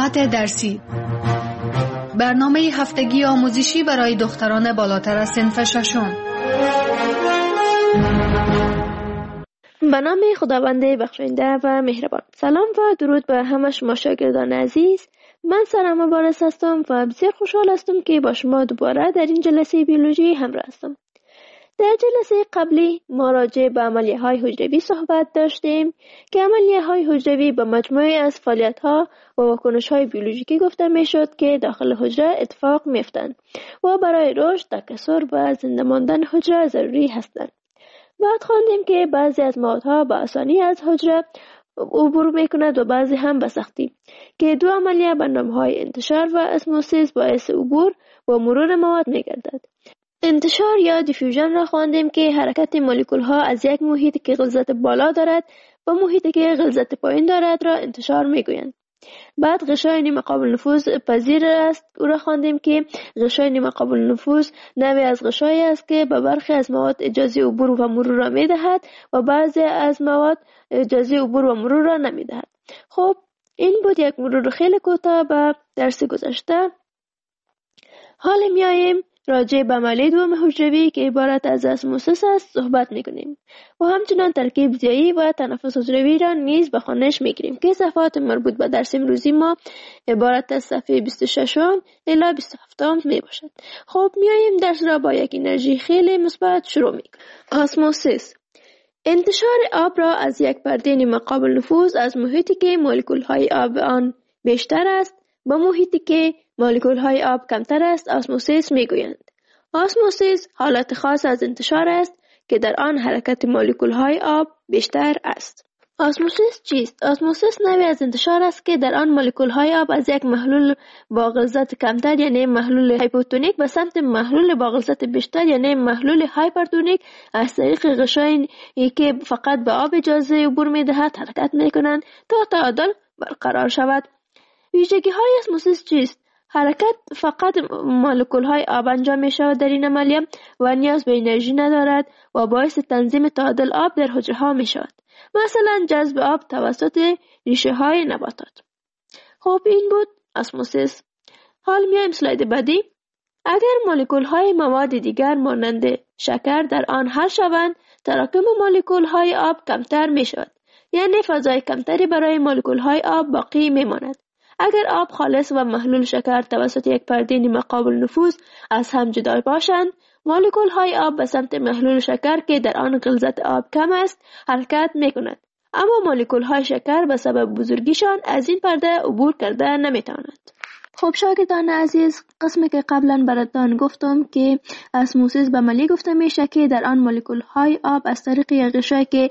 ساعت درسی، برنامه هفتگی آموزشی برای دختران بالاتر از صنف ششم. به نام خداوند بخشنده و مهربان. سلام و درود به همه شما شاگردان عزیز. من سارا مبارز هستم و بسیار خوشحال هستم که با شما دوباره در این جلسه بیولوژی همراه هستم. در جلسه قبلی ما راجع به عملیه های حجروی صحبت داشتیم که عملیه های حجروی به مجموعه از فعالیت ها و واکنش های بیولوژیکی گفته می شد که داخل حجره اتفاق می افتند و برای رشد، تکثر و زنده ماندن حجره ضروری هستند. بعد خواندیم که بعضی از موادها به آسانی از حجره عبور می کند و بعضی هم به سختی، که دو عملیه به نام‌های انتشار و اسموسیس باعث عبور و مرور مواد می گردد. انتشار یا دیفیوژن را خواندیم که حرکت مولکول ها از یک محیطی که غلظت بالا دارد و محیطی که غلظت پایین دارد را انتشار می گویند. بعد غشای نیمه قابل نفوذ پذیر است او را خواندیم که غشای نیمه قابل نفوذ نوعی از غشایی است که به برخی از مواد اجازه عبور و مرور را می دهد و بعضی از مواد اجازه عبور و مرور را نمی دهد. خب این بود یک مرور خیلی کوتاه به درس گذشته. حالا میاییم راجع به عملیه دوم حجروی که عبارت از اسموسیس است صحبت میکنیم و همچنان ترکیب زیایی و تنفس حجروی را نیز به خوانش میگیریم که صفحات مربوط به درس امروزی ما عبارت از صفحه 26 الی 27 می باشد. خب میاییم درس را با یک انرژی خیلی مثبت شروع میکنیم. اسموسیس انتشار آب را از یک پرده نیمه قابل نفوذ از محیطی که مولکول های آب آن بیشتر است با محیطی که مولکول های آب کمتر است اسموسیس میگویند. اسموسیس حالت خاص از انتشار است که در آن حرکت مولکول های آب بیشتر است. اسموسیس چیست؟ اسموسیس نوعی از انتشار است که در آن مولکول های آب از یک محلول با غلظت کمتر یعنی محلول هایپوتونیک به سمت محلول با غلظت بیشتر یعنی محلول هایپرتونیک از طریق غشایی که فقط به آب اجازه عبور میدهد حرکت میکنند تا تعادل برقرار شود. ویژگی های اسموسیس چیست؟ حرکت فقط مولکول های آب انجام می شود در این عملیه و نیاز به انرژی ندارد و باعث تنظیم تعادل آب در حجره ها می شود، مثلا جذب آب توسط ریشه های نباتات. خب این بود اسموسیس. حال میایم اسلاید بعدی. اگر مولکول های مواد دیگر مانند شکر در آن حل شوند تراکم مولکول های آب کمتر می شود، یعنی فضای کمتری برای مولکول های آب باقی می ماند. اگر آب خالص و محلول شکر توسط یک پرده نیمه قابل نفوذ از هم جدا باشند مولکول های آب به سمت محلول شکر که در آن غلظت آب کم است حرکت می کند، اما مولکول های شکر به سبب بزرگیشان از این پرده عبور کرده نمی توانند. خب شاگردان عزیز، قسمی که قبلا براتان گفتم که اسموسیس به عملیه گفته میشه که در آن مولکول های آب از طریق یک غشایی که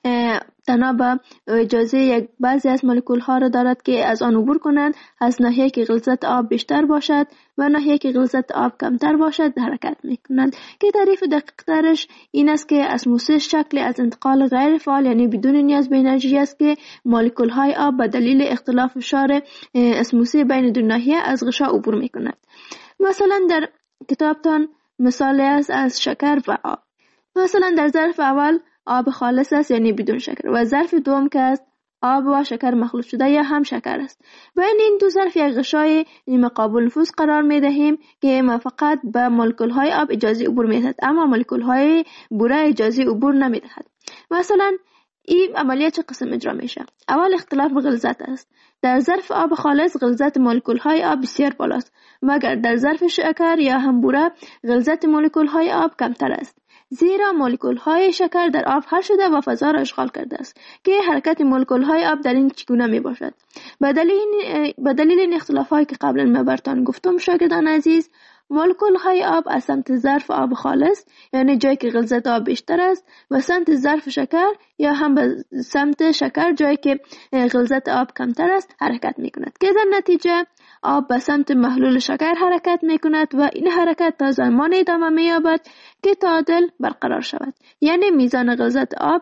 تنها به اجازه یک بعضی از مولکول ها را دارد که از آن عبور کنند از ناحیه که غلظت آب بیشتر باشد و ناحیه که غلظت آب کمتر باشد حرکت میکنند، که تعریف دقیق ترش این است که اسموسیس شکلی از انتقال غیر فعال یعنی بدون نیاز به انرژی است که مولکول های آب به دلیل اختلاف فشار اسموسی بین دو ناحیه از غشا عبور میکنند. مثلا در کتابتان مثال است از شکر و آب. مثلا در ظرف اول آب خالص است یعنی بدون شکر و ظرف دوم که است آب و شکر مخلوط شده یا هم شکر است. بین این دو ظرف یک غشای نیمه قابل نفوذ قرار می دهیم که ما فقط به مولکول های آب اجازه عبور می دهد اما مولکول های بوره اجازه عبور نمی دهد. مثلا این عملیه چه قسم اجرا میشه؟ اول اختلاف غلظت است. در ظرف آب خالص غلظت مولکول های آب بسیار بالاست، مگر در ظرف شکر یا هم بوره غلظت مولکول های آب کمتر است، زیرا مولکول های شکر در آب حل شده و فضا را اشغال کرده است. که حرکت مولکول های آب در این چگونه می باشد؟ به دلیل این اختلاف هایی که قبلا من براتان گفتم شاگردان عزیز، مولکول های آب از سمت ظرف آب خالص یعنی جایی که غلظت آب بیشتر است و سمت ظرف شکر یا هم به سمت شکر جایی که غلظت آب کمتر است حرکت می کند، که در نتیجه آب به سمت محلول شکر حرکت می کند و این حرکت تا زمان ادامه می یابد که تعادل برقرار شود، یعنی میزان غلظت آب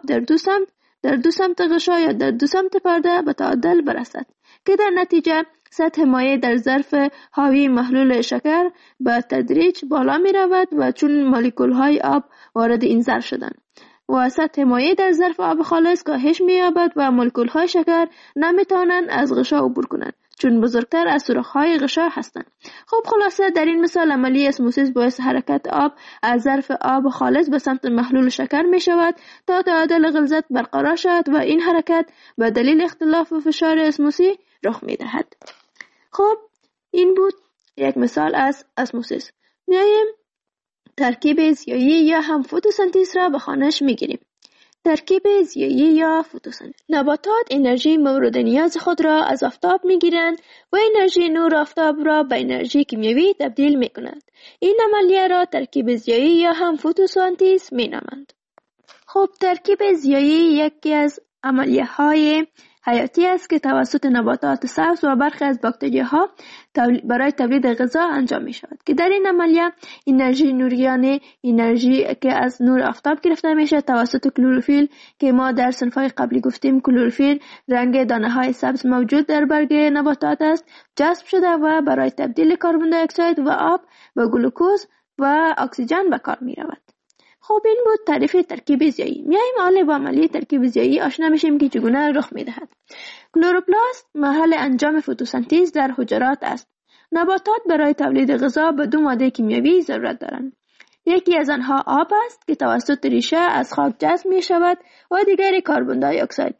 در دو سمت غشا یا در دو سمت پرده به تعادل برسد، که در نتیجه سطح مایع در ظرف حاوی محلول شکر به تدریج بالا می رود و چون مولکول های آب وارد این ظرف شدند و سطح مایع در ظرف آب خالص کاهش می یابد و مولکول های شکر نمی توانند از غشا عبور کنند، چون بزرگتر از سوراخ‌های غشا هستند. خب خلاصه در این مثال عملیه اسموسیس باعث حرکت آب از ظرف آب خالص به سمت محلول شکر می شود تا تعادل غلظت برقرار شود و این حرکت به دلیل اختلاف فشار اسموسی رخ می دهد. خب این بود یک مثال از اسموسیس. میایم ترکیب زیایی یا هم فتوسنتز را به خوانش میگیریم. ترکیب زیایی یا فتوسنتز. نباتات انرژی مورد نیاز خود را از آفتاب میگیرند و انرژی نور آفتاب را به انرژی کیمیایی تبدیل میکنند. این عملیه را ترکیب زیایی یا هم فتوسنتز مینامند. خب ترکیب زیایی یکی از عملیه های حیاتی است که توسط نباتات سبز و برخی از باکتریاها برای تولید غذا انجام می شود که در این عملیه انرژی نوریانه، انرژی که از نور آفتاب گرفته می شود توسط کلروفیل که ما در صنفهای قبلی گفتیم کلروفیل رنگ دانه های سبز موجود در برگ نباتات است، جذب شده و برای تبدیل کربن دی اکساید و آب به گلوکوز و اکسیژن به کار می رود. خب این بود تعریف ترکیب زیایی. میایم حالا با عملیه ترکیب زیایی آشنا میشیم که چگونه رخ میدهد. کلوروپلاست محل انجام فتوسنتز در حجرات است. نباتات برای تولید غذا به دو ماده کیمیایی ضرورت دارند. یکی از آنها آب است که توسط ریشه از خاک جذب می شود و دیگری کربن دی اکساید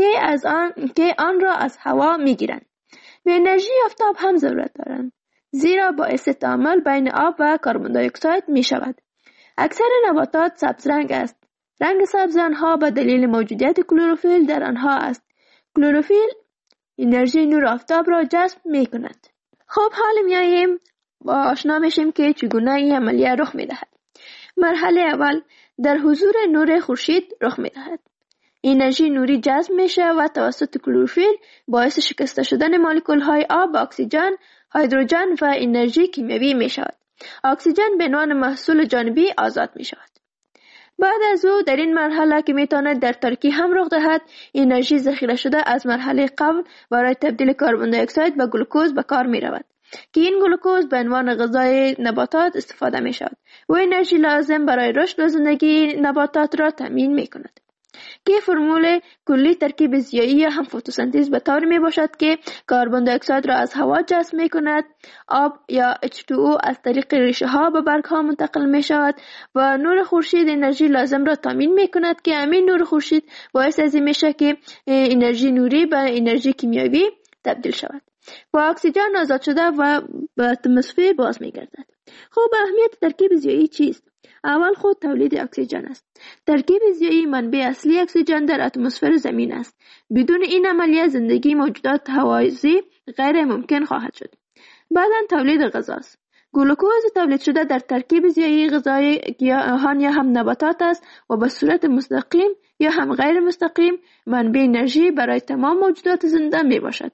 که آن را از هوا میگیرند. به انرژی آفتاب هم ضرورت دارند زیرا باعث تعامل بین آب و کربن دی اکساید می شود. اکثر نباتات سبز رنگ است. رنگ سبز آنها به دلیل موجودیت کلروفیل در آنها است. کلروفیل انرژی نور آفتاب را جذب می کند. خب حالا میاییم با آشنا میشیم که چگونه این عملیه رخ می دهد. مرحله اول در حضور نور خورشید رخ می دهد. انرژی نوری جذب میشه و توسط کلروفیل باعث شکسته شدن مولکول های آب و اکسیژن، هیدروژن و انرژی کیمیایی می شود. اکسیژن به عنوان محصول جانبی آزاد می شود. بعد از او در این مرحله که می تواند در ترکیب هم رخ دهد انرژی ذخیره شده از مرحله قبل برای تبدیل کربن دی اکساید به گلوکوز به کار می رود که این گلوکوز به عنوان غذای نباتات استفاده می شود و انرژی لازم برای رشد و زندگی نباتات را تامین می کند. که فرمول کلی ترکیب زیایی یا هم فتوسنتز به طور می باشد که کربن دی اکساید را از هوا جذب می کند، آب یا H2O از طریق ریشه ها به برگ ها منتقل می شود و نور خورشید انرژی لازم را تامین می کند که همین نور خورشید باعث از این می شود که انرژی نوری به انرژی کیمیایی تبدیل شود و اکسیژن آزاد شده و به اتمسفر باز می گردد. خب اهمیت ترکیب زیایی چیست؟ اول خود تولید اکسیژن است. ترکیب زیایی منبع اصلی اکسیژن در اتمسفر زمین است. بدون این عملیه زندگی موجودات هوازی غیر ممکن خواهد شد. بعداً تولید غذا است. گلوکوز تولید شده در ترکیب زیایی غذای گیاهان یا هم نباتات است و به صورت مستقیم یا هم غیر مستقیم منبع انرژی برای تمام موجودات زنده می باشد.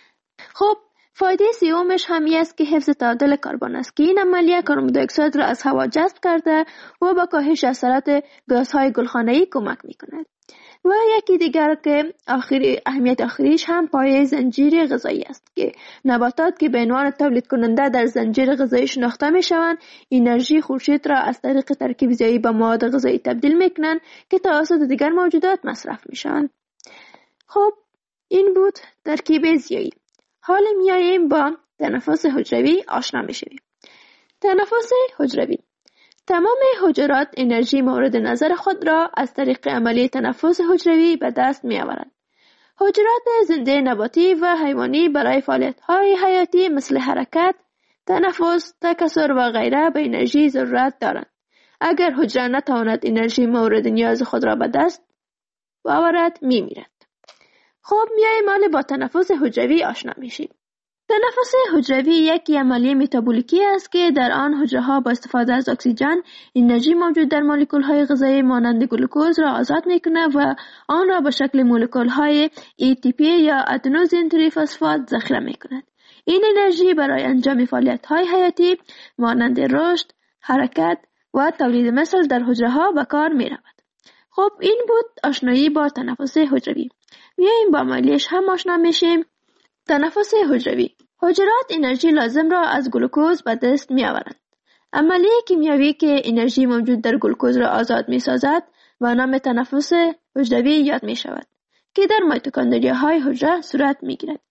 خب فایده سومش همی است که حفظ تعادل کربن است که این عملیه کربن دی اکساید را از هوا جذب کرده و به کاهش اثرات گازهای گلخانه‌ای کمک می‌کند. و یکی دیگر که اهمیت آخریش هم پایه زنجیره غذایی است که نباتات که به عنوان تولید کننده در زنجیره غذایی شناخته می‌شوند انرژی خورشید را از طریق ترکیب زیایی به مواد غذایی تبدیل می‌کنند که توسط دیگر موجودات مصرف می‌شوند. خب این بود ترکیب زیایی. حالا میاییم با تنفس حجروی آشنا میشیم. تنفس حجروی. تمام حجرات انرژی مورد نظر خود را از طریق عملیه تنفس حجروی به دست میآورند. حجرات زنده نباتی و حیوانی برای فعالیت‌های حیاتی مثل حرکت، تنفس، تکثر و غیره به انرژی ضرورت دارند. اگر حجره نتواند انرژی مورد نیاز خود را به دست آورد میمیرد. خب میایم حالا با تنفس حجروی آشنا میشیم. تنفس حجروی یک عملیه متابولیکی است که در آن حجره ها با استفاده از اکسیژن انرژی موجود در مولکول های غذایی مانند گلوکوز را آزاد میکنه و آن را به شکل مولکول های ATP یا ادنوزین تریفسفات ذخیره میکند. این انرژی برای انجام فعالیت های حیاتی مانند رشد، حرکت و تولید مثل در حجره ها به کار می رود. خب این بود آشنایی با تنفس حجروی. میاییم با عملیش هم آشنا میشیم. تنفس حجروی. حجرات انرژی لازم را از گلوکوز به دست می آورند. عملیه کیمیایی که انرژی موجود در گلوکوز را آزاد می سازد و نام تنفس حجروی یاد می شود که در میتوکندریاهای حجره صورت می گیرد.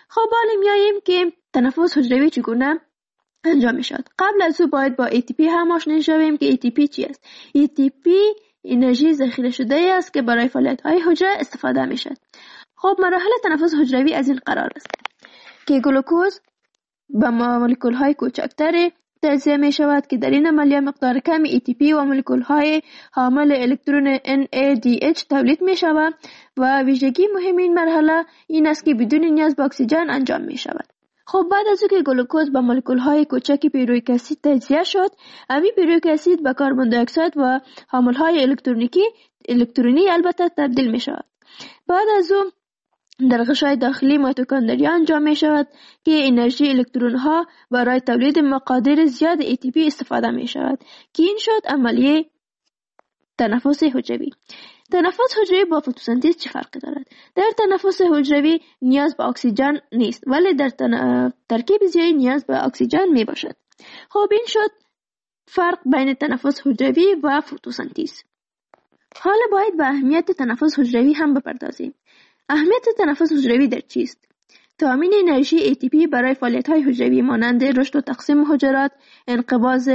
خب حالا میاییم که تنفس حجروی چگونه انجام میشود. قبل از او باید با ATP هم آشنا شویم که ATP چی است. ATP انرژی ذخیره شده است که برای فعالیت‌های حجره استفاده میشود. خب مراحل تنفس حجروی از این قرار است که گلوکوز به مولکول‌های کوچکتر تجزیه می شود که در این عملیه مقدار کمی ATP و مولکول‌های حامل الکترون NADH تولید می شود و ویژگی مهم این مرحله این است که بدون نیاز به اکسیژن انجام می شود. خب بعد از اینکه گلوکوز به مولکول‌های کوچک پیرویک اسید تجزیه شد، امی پیرویک اسید به کربن دی اکساید و حامل‌های الکترونی البته تبدیل می شود. بعد از اون در غشای داخلی میتوکندریا انجام می شود که انرژی الکترون ها برای تولید مقادیر زیاد ATP استفاده می شود که این شد عملیه تنفس حجروی. تنفس حجروی با فتوسنتز چه فرقی دارد؟ در تنفس حجروی نیاز به اکسیژن نیست ولی در ترکیب زیایی نیاز به اکسیژن می باشد. خب این شد فرق بین تنفس حجروی و فتوسنتز. حالا باید به اهمیت تنفس حجروی هم بپردازیم. اهمیت تنفس حجروی در چیست؟ تامین انرژی ATP برای فعالیت‌های حجروی مانند رشد و تقسیم حجرات، انقباض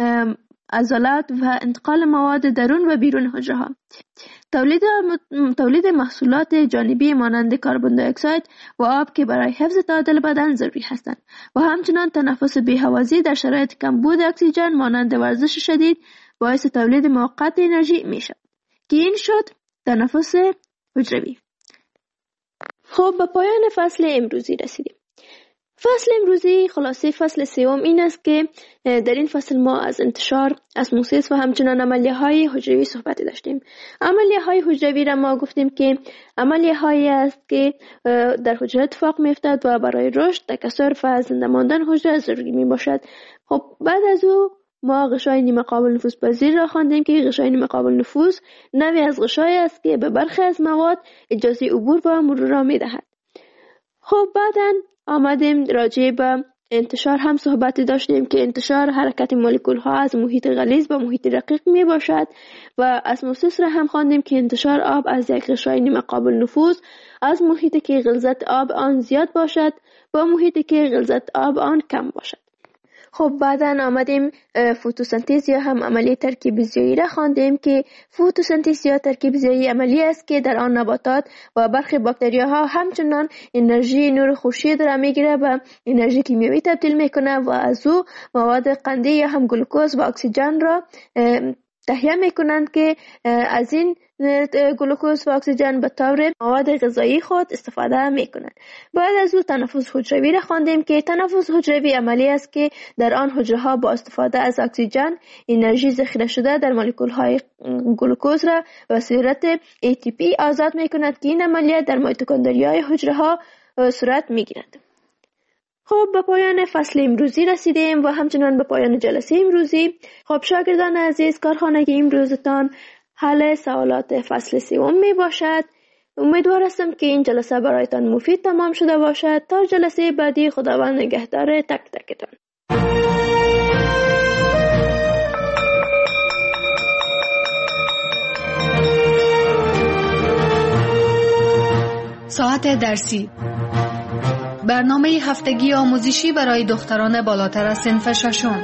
عضلات و انتقال مواد درون و بیرون حجره‌ها. تولید محصولات جانبی مانند کربن دی اکساید و آب که برای حفظ تعادل بدن ضروری هستند و همچنان تنفس بی‌هوازی در شرایط کمبود اکسیژن مانند ورزش شدید باعث تولید موقت انرژی میشد که این شد تنفس حجروی. خب به پایان فصل امروزی رسیدیم. فصل امروزی خلاصه فصل سوم این است که در این فصل ما از انتشار، اسموسیس و همچنان عملیه های حجروی صحبت داشتیم. عملیه های حجروی را ما گفتیم که عملیه هایی است که در حجره اتفاق می افتد و برای رشد، تکثر و زنده ماندن حجره ضروری می باشد. خب بعد از او ما غشای نیمه قابل نفوذ پذیر را خواندیم که غشای نیمه قابل نفوذ نوعی از غشای است که به برخی از مواد اجازه عبور و مرور را می دهد. خب بعداً آمدیم راجع به انتشار هم صحبت داشتیم که انتشار حرکت مولکول ها از محیط غلیظ به محیط رقیق می باشد و اسموسیس را هم خواندیم که انتشار آب از یک غشای نیمه قابل نفوذ از محیطی که غلظت آب آن زیاد باشد با محیطی که غلظت آب آن کم باشد. خب بعداً آمدیم فتوسنتز یا هم عملیه ترکیب زیایی را خواندیم که فتوسنتز یا ترکیب زیایی عملی است که در آن نباتات و برخی باکتریاها همچنان انرژی نور خورشید را میگیره و انرژی کیمیایی تبدیل میکنه و از او مواد قندی یا هم گلوکوز و اکسیژن را تهیه میکنند که از این گلوکوز و اکسیژن به طور مواد غذایی خود استفاده میکنند. بعد از او تنفس حجروی را خواندیم که تنفس حجروی عملی است که در آن حجره ها با استفاده از اکسیژن انرژی ذخیره شده در مولکول های گلوکوز را به صورت ATP آزاد میکند که این عملیات در میتوکندریای حجره ها صورت میگیرد. خب به پایان فصل امروزی رسیدیم و همچنان به پایان جلسه امروزی. خب شاگردان عزیز، کارخانه امروزتان حل سوالات فصل سوم می باشد. امیدوار هستم که این جلسه برایتان مفید تمام شده باشد. تا جلسه بعدی خداوند نگهدار تک تکتان. ساعت درسی، برنامه هفتگی آموزشی برای دختران بالاتر از صنف ششم.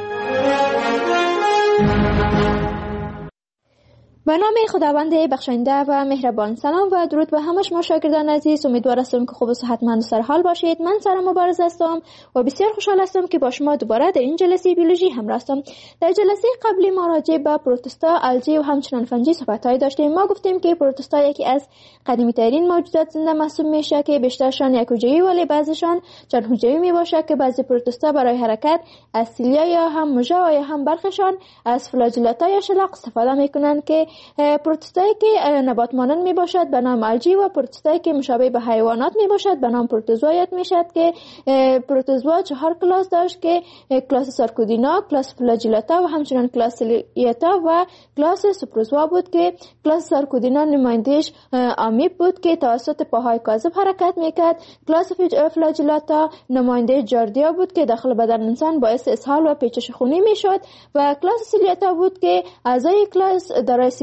به نام خداوند بخشنده و مهربان. سلام و درود به همه شما شاگردان عزیز. امیدوار هستم که خوب و صحتمند و سرحال باشید. من سارا مبارز هستم و بسیار خوشحال هستم که با شما دوباره در این جلسه بیولوژی همراه هستم. در جلسه قبلی ما راجع به پروتوستا، الگی و همچنان فنجی صحبت‌های داشتیم. ما گفتیم که پروتوستا یکی از قدیمی‌ترین موجودات زنده محسوب میشه که بیشترشان یک حجری ولی بعضیشان چند حجری میباشه که بعضی پروتوستا برای حرکت از سیلیا یا هم موژه و یا هم برخشان از فلاجلتا یا شلاق استفاده میکنن که پروتوستایی که نبات مانند می باشد به نام الگی و پروتوستایی که مشابه به حیوانات می باشد به نام پروتوزوا یاد می شد که پروتوزوا 4 کلاس داشت که کلاس سارکودینا، کلاس فلاجلتا و همچنان کلاس سیلیتا و کلاس سپروزوا بود که کلاس سارکودینا نمایندهش آمیب بود که توسط پاهای کاذب حرکت میکرد. کلاس فلاجلتا نماینده جاردیا بود که داخل بدن انسان باعث اسهال و پیچش خونی میشد و کلاس سیلیتا بود که اعضای کلاس دارای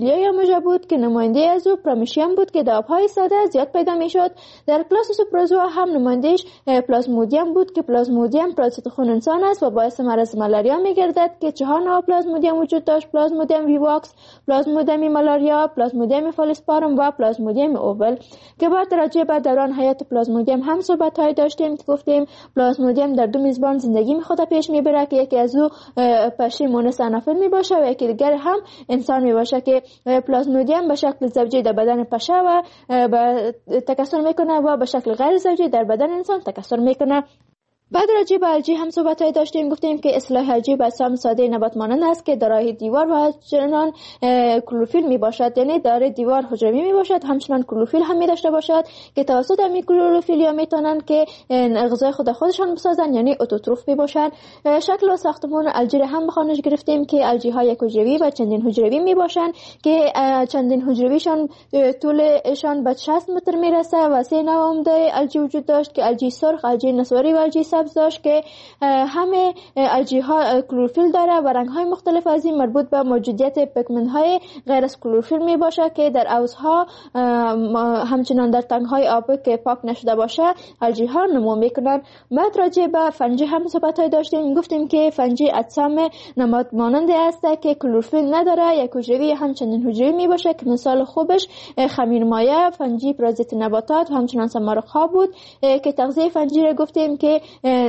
کلوروفیلیا یا موژه بود که نماینده از او پرامشیوم بود که در آبهای ساده زیاد پیدا میشد. در کلاس سوپروزوا هم نمایندهش پلازمودیوم بود که پلازمودیوم پرازیت خون انسان است و باعث مرض مالاریا میگردد که 4 نوع پلازمودیوم وجود داشت: پلازمودیوم ویواکس، پلازمودیوم مالاریا، پلازمودیوم فالسپارم و پلازمودیوم اوول که بعد راجع به دوران حیات پلازمودیوم هم صحبت‌های داشتیم که گفتیم پلازمودیوم در 2 میزبان زندگی خود پیش میبره که یکی از او پشه مونس انافیل میباشه و یکی دیگر هم انسان میباشه که پلازمودیوم به شکل زوجی در بدن پشه و تکثر میکنه و به شکل غیر زوجی در بدن انسان تکثر میکنه. بعد راجع به الژی هم صحبت‌های داشتیم، گفتیم که اصطلاح الژی به اجسام ساده نبات مانند است که دارای دیوار و همچنان کلروفیل میباشد، یعنی دارای دیوار حجروی میباشد همچنان کلروفیل هم میداشته باشد که توسط همین کلروفیلیا میتونن که غذای خودشان بسازن، یعنی اتوتروف میباشند. شکل و ساختمان الژی هم بخوانش گرفتیم که الژی ها یک حجروی و چندین حجروی میباشند که چندین حجرویشان طولشان به 60 متر میرسه و 3 نوع عمده الژی وجود داشت که الژی سرخ، الژی نسواری و الژی داشت که همه الژی ها کلروفیل داره و رنگ های مختلف از این مربوط به موجودیت پیگمنت های غیر از کلروفیل می باشه که در عوضها همچنان در تنگ های آبی که پاک نشده باشه الژی ها نمو میکنن. بعد راجع به فنجی هم صحبت های داشتیم، گفتیم که فنجی اجسام نماد ماننده است که کلروفیل نداره، یک حجروی همچنین حجروی می باشه که مثال خوبش خمیرمایه، فنجی پرازیت نباتات و همچنان سمارق ها بود که تغذیه فنجی را گفتیم که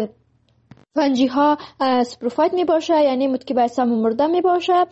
فنجی ها سپروفایت می باشه، یعنی متکی به اجسام مرده می باشه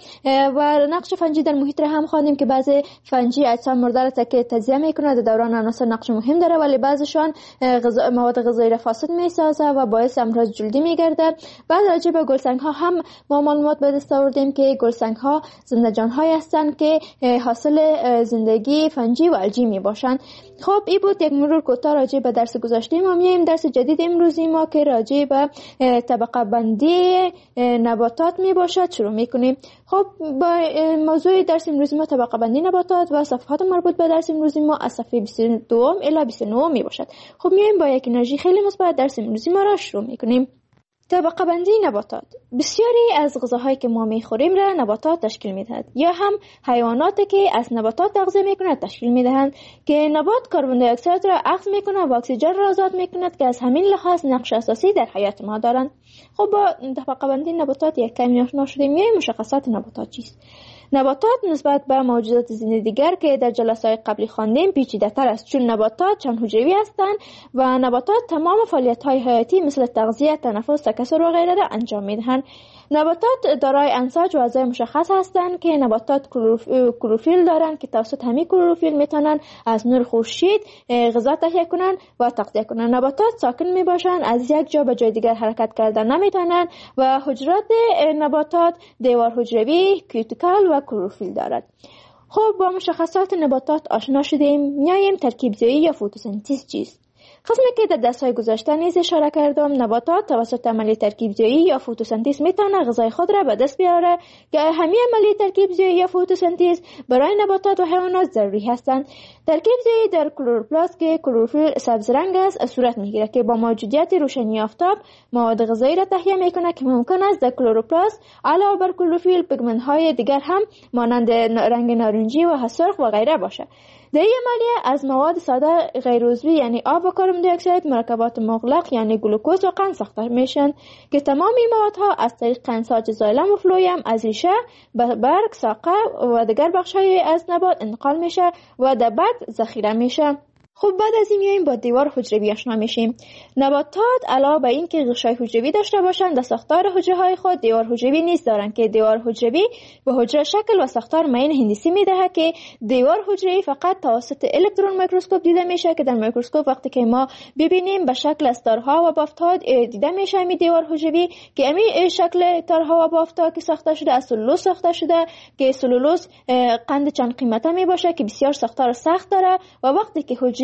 و نقش فنجی در محیط را هم خواندیم که بعضی فنجی اجسام مرده را تجزیه میکنه، در دوران عناصر نقش مهم داره، ولی بعضیشان مواد غذایی را فاسد می سازه و باعث امراض جلدی می گرده. بعد راجع به گلسنگ ها هم ما معلومات به دست آوردیم که گلسنگ ها زنده جان های هستند که حاصل زندگی فنجی و الژی می باشند. خب این بود یک مرور کوتاه راجع به درس گذشته. ما میایم درس جدید امروزی ما که راجع به طبقه بندی نباتات می باشد شروع می کنیم. خب با موضوع درس امروزی ما طبقه بندی نباتات و صفحات مربوط به درس امروزی ما از صفحه 22 الی 29 می باشد. خب میایم با یک انرژی خیلی مثبت درس امروزی ما را شروع می کنیم. طبقه بندی نباتات. بسیاری از غذاهایی که ما میخوریم را نباتات تشکیل میدهد یا هم حیواناتی که از نباتات تغذیه میکنند تشکیل میدهند که نبات کربن دی اکساید را اخذ میکنه و اکسیژن را آزاد میکند که از همین لحاظ نقش اساسی در حیات ما دارند. خب با طبقه بندی نباتات یک کمی آشنا شدیم. مشخصات نباتات چیست؟ نباتات نسبت به موجودات زنده دیگر که در جلسه‌های قبلی خواندیم پیچیده‌تر است، چون نباتات چند حجروی هستند و نباتات تمام فعالیت‌های حیاتی مثل تغذیه، تنفس، تکثر و غیره را انجام می‌دهند. نباتات دارای انساج و اعضای مشخص هستند که نباتات کلروفیل دارند که توسط همین کلروفیل میتونن از نور خورشید غذا تهیه کنند و تغذیه کنند. نباتات ساکن میباشند، از یک جا به جای دیگر حرکت کردن نمیتونند و حجرات نباتات دیوار حجروی، کیوتیکل و کلروفیل دارد. خب با مشخصات نباتات آشنا شدیم. میایم ترکیب زایی یا فتوسنتز چیست؟ قسمی که در درس‌های گذشته نیز اشاره کردم، نباتات توسط عملیه ترکیب زایی یا فتوسنتز میتونه غذای خود را به دست بیاره که همین عملیه ترکیب زایی یا فتوسنتز برای نباتات و حیوانات ضروری هستند. ترکیب زایی در کلروپلاست که کلروفیل سبز رنگ است صورت میگیره که با موجودیت روشنی آفتاب مواد غذایی را تهیه میکنه که ممکن است در کلروپلاست علاوه بر کلروفیل پیگمنت های دیگر هم مانند رنگ نارنجی و سرخ و غیره باشه. در این عملیه از مواد ساده غیر عضوی یعنی آب و کربن دی اکساید مرکبات مغلق یعنی گلوکوز و قند ساخته میشن که تمام این موادها از طریق انساج زایلم و فلویم از ریشه به برگ، ساقه و دیگر بخش‌های از نبات انتقال میشه و در برگ ذخیره میشه. خب بعد از این میایم با دیوار حجروی آشنا میشیم. نباتات علاوه بر این که غشای حجروی داشته باشند در ساختار حجره های خود دیوار حجروی نیز دارند که دیوار حجروی به حجره شکل و ساختار معین هندسی میدهد که دیوار حجروی فقط توسط الکترون میکروسکوپ دیده میشه که در میکروسکوپ وقتی که ما ببینیم به شکل از تارها و بافت‌ها دیده میشه می دیوار حجروی که همین شکل تارها و بافت‌ها که ساخته شده از سلولوز ساخته شده که سلولوز قند چند قیمته می باشه که بسیار ساختار سخت داره و وقتی که حجره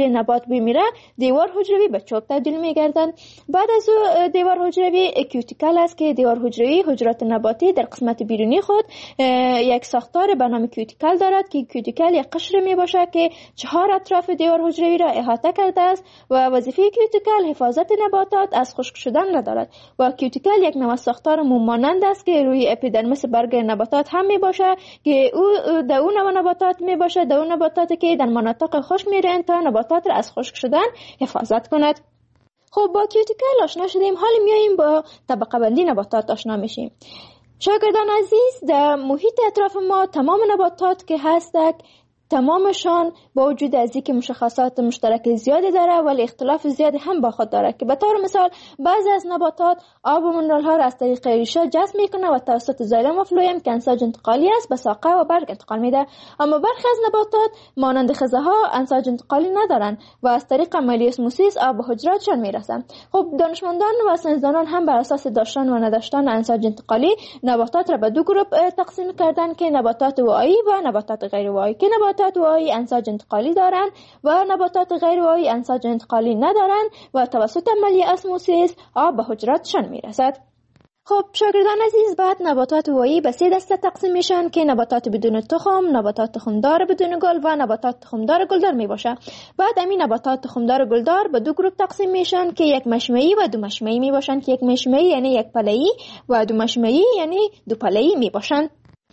که نبات بمیره دیوار حجروی به چوب تبدیل میگردند. بعد از او دیوار حجروی کیوتیکل است که دیوار حجروی حجرات نباتی در قسمت بیرونی خود یک ساختار به نام کیوتیکل دارد که کیوتیکل یک قشر می باشد که 4 اطراف دیوار حجروی را احاطه کرده است و وظیفه کیوتیکل حفاظت نباتات از خشک شدن ندارد و کیوتیکل یک نوع ساختار موم مانند است که روی اپیدرمیس برگ نباتات هم می باشد که در اون نوع نباتات می باشد در اون نباتاتی که در مناطق خشک میرن تا نباتات را از خشک شدن حفاظت کند. خب با کیوتیکل آشنا شدیم، حالا میاییم با طبقه بندی نباتات آشنا میشیم. شاگردان عزیز، در محیط اطراف ما تمام نباتات که هستند تمامشان با وجود از اینکه مشخصات مشترک زیادی داره ولی اختلاف زیادی هم با خود داره که به طور مثال بعضی از نباتات آب و منرال ها را از طریق ریشه جذب میکنه و توسط زایلم و فلویم که انساج انتقالی است به ساقه و برگ انتقال میده. اما برخی از نباتات مانند خزه ها انساج انتقالی ندارن و از طریق عملیه اسموسیس آب به حجراتشان میرسن. خب دانشمندان و ساینسدانان هم بر اساس داشتن و نداشتن انساج انتقالی نباتات را به دو گروه تقسیم کردن که نباتات واعی و نباتات غیر واعی، که نباتات واعی انساج انتقالی دارند و نباتات غیر واعی انساج انتقالی ندارند و توسط عملیه اسموسیس آب به حجراتشان میرسد. خب شاگردان عزیز، بعد نباتات واعی به 3 دسته تقسیم میشن که نباتات بدون تخم، نباتات تخمدار بدون گل و نباتات تخمدار گلدار میباشه. بعد همین نباتات تخمدار گلدار به 2 گروه تقسیم میشن که یک مشمعی و 2 مشمعی میباشن که یک مشمعی یعنی یک پله‌ای و 2 مشمعی یعنی 2 پله‌ای میباشن.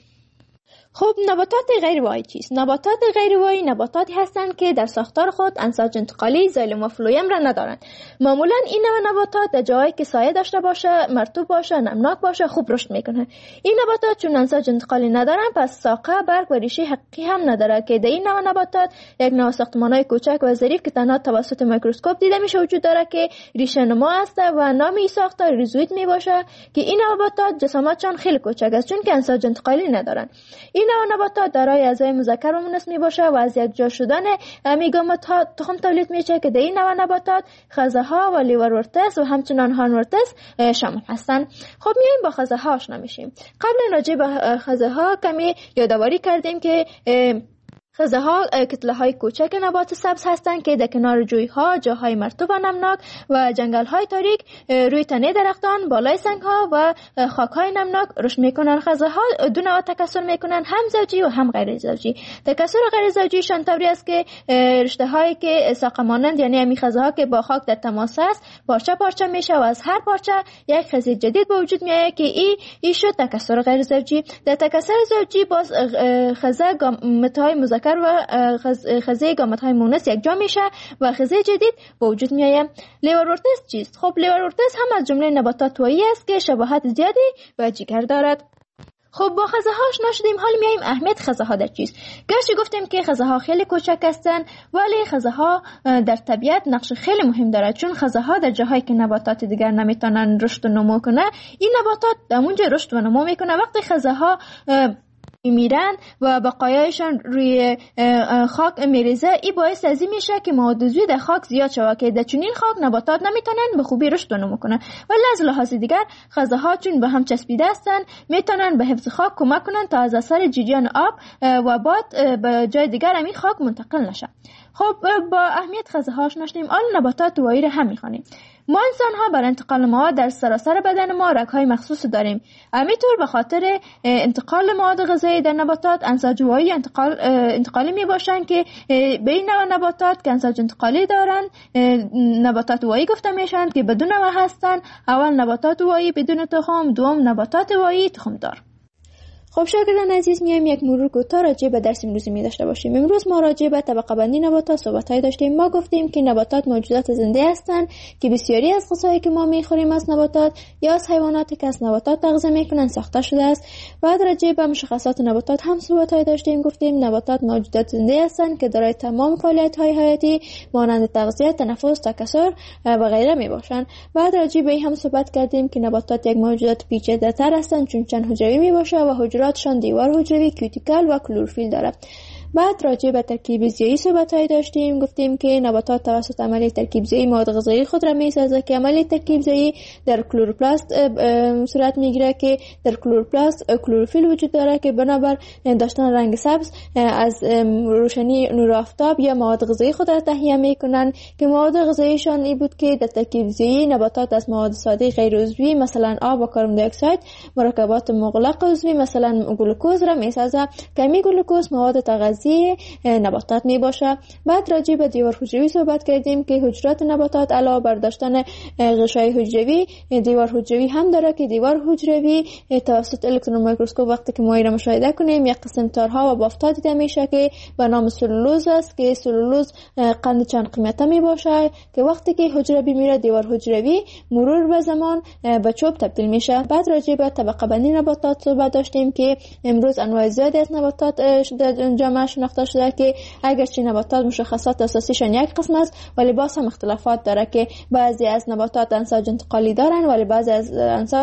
خب نباتات غیر واعی چیست؟ نباتات غیر واعی نباتاتی هستند که در ساختار خود انساج انتقالی، زایلم و فلویم را ندارند. معمولا این نوع نباتات در جایی که سایه داشته باشه، مرطوب باشه، نمناک باشه خوب رشد میکنه. این نباتات چون انساج انتقالی ندارن پس ساقه، برگ و ریشه حقیقی هم نداره که در این نوع نباتات یک نوع ساختمانای کوچک و ظریف که تنها توسط میکروسکوپ دیده میشه وجود داره که ریشه نما است و نام این ساختار ریزوید میباشه که این نباتات جسامتشان خیلی کوچک است چون که انساج انتقالی ندارن. این نوع نباتات دارای اعضای مذکر و مؤنث میباشه و از یک جا شدن میگامات ها تخم تولید میشه که در این نوع نباتات خزه ها و لیورورتس و همچنان هارنورتس شامل هستند. خب میایم با خزه ها آشنا میشیم. قبل راجع به خزه ها کمی یادآوری کردیم که خزه ها کتله های کوچک نبات سبز هستند که در کنار جوی ها، جاهای مرطوب و نمناک و جنگل های تاریک روی تنه درختان، بالای سنگ ها و خاک های نمناک رشد میکنن. خزه ها 2 نوع تکثر میکنن، هم زوجی و هم غیر زوجی. تکثر غیر زوجیشان طوری است که رشته هایی که ساقه مانند یعنی همین خزه ها که با خاک در تماس است پارچه پارچه میشه و از هر پارچه یک خزه جدید به وجود میاد که این شد تکثر غیر زوجی. در تکثر زوجی باز خزه گامت های مذکر و خزه گامت های مؤنث یک جا میشه و خزه جدید به وجود میآید. لیورورتس چیست؟ خب لیورورتس هم از جمله نباتات واعی است که شباهت زیادی به جگر دارد. خب با خزه ها آشنا شدیم، حال میایم اهمیت خزه ها در چیست. گرچه گفتیم که خزه ها خیلی کوچک هستند ولی خزه ها در طبیعت نقش خیلی مهم دارد چون خزه ها در جاهایی که نباتات دیگر نمیتونن رشد و نمو کنه این نباتات در اونجا رشد و نمو میکنه. وقتی خزه ها میرن و بقایایشان روی خاک میریزه این باعث از این میشه که مواد عضوی در خاک زیاد شود که در چنین خاک نباتات نمیتونن به خوبی رشد و نمو کنن. ولی از لحاظ دیگر خزه ها چون به هم چسبیده هستن میتونن به حفظ خاک کمک کنن تا از اثر جریان آب و باد به جای دیگر همین خاک منتقل نشه. خب با اهمیت خزه ها آشنا شدیم، آن نباتات واعی را هم میخوانیم. ما انسان ها برای انتقال مواد در سراسر بدن ما رگ‌های مخصوص داریم. همینطور به خاطر انتقال مواد غذایی در نباتات انساج واعی انتقالی می باشند که به این نوع نباتات که انساج انتقالی دارند نباتات واعی گفته میشن که بدون نوع هستند. اول نباتات واعی بدون تخم، دوم نباتات واعی تخم دار. خب شاگردان عزیز میایم یک مرور کوتاه راجع به درس امروزی می داشته باشیم. امروز ما راجع به طبقه بندی نباتات صحبت‌های داشتیم. ما گفتیم که نباتات موجودات زنده هستند که بسیاری از غذایی که ما میخوریم از نباتات یا از حیواناتی که از نباتات تغذیه میکنن ساخته شده است. بعد راجع به مشخصات نباتات هم صحبت‌های داشتیم. گفتیم نباتات موجودات زنده هستند که دارای تمام فعالیت‌های حیاتی مانند تغذیه، تنفس، تکثر و غیره میباشند. بعد راجع به این هم صحبت کردیم که نباتات یک موجودات پیچیده‌تر هستند چون چند حجروی میباشه و حجراتشان دیوار حجروی، کیوتیکل و کلروفیل دارد. بعد راجع به ترکیب زیایی صحبت‌های داشتیم. گفتیم که نباتات توسط عملیه ترکیب زیایی مواد غذایی خود را می‌سازد که عملیه ترکیب زیایی در کلروپلاست صورت می‌گیرد که در کلروپلاست کلروفیل وجود دارد که بنابر داشتن رنگ سبز از روشنی نور آفتاب یا مواد غذایی خود را تهیه می‌کنند که مواد غذاییشان این بود که در ترکیب زیایی نباتات از مواد ساده غیر عضوی مثلا آب و کربن دی اکساید مرکبات مغلق عضوی مثلا گلوکوز را می‌سازد که می گلوکوز مواد تغذیه نباتات میباشه. بعد راجع به دیوار حجروی صحبت کردیم که حجرات نباتات علاوه بر داشتن غشای حجروی دیوار حجروی هم داره که دیوار حجروی توسط الکترون میکروسکوپ وقتی که ما را مشاهده کنیم یک قسم تارها و بافت‌ها دیده میشه که به نام سلولوز است که سلولوز قند چند قیمته میباشه که وقتی که حجره بمیره دیوار حجروی مرور به زمان به چوب تبدیل میشه. بعد راجع به طبقه بندی نباتات صحبت داشتیم که امروز انواع زیادی از نباتات در جامعه شناخته شده که اگرچه نباتات مشخصات اساسیشان یک قسم است ولی باز هم اختلافات داره که بعضی از نباتات انساج انتقالی دارن ولی بعضی از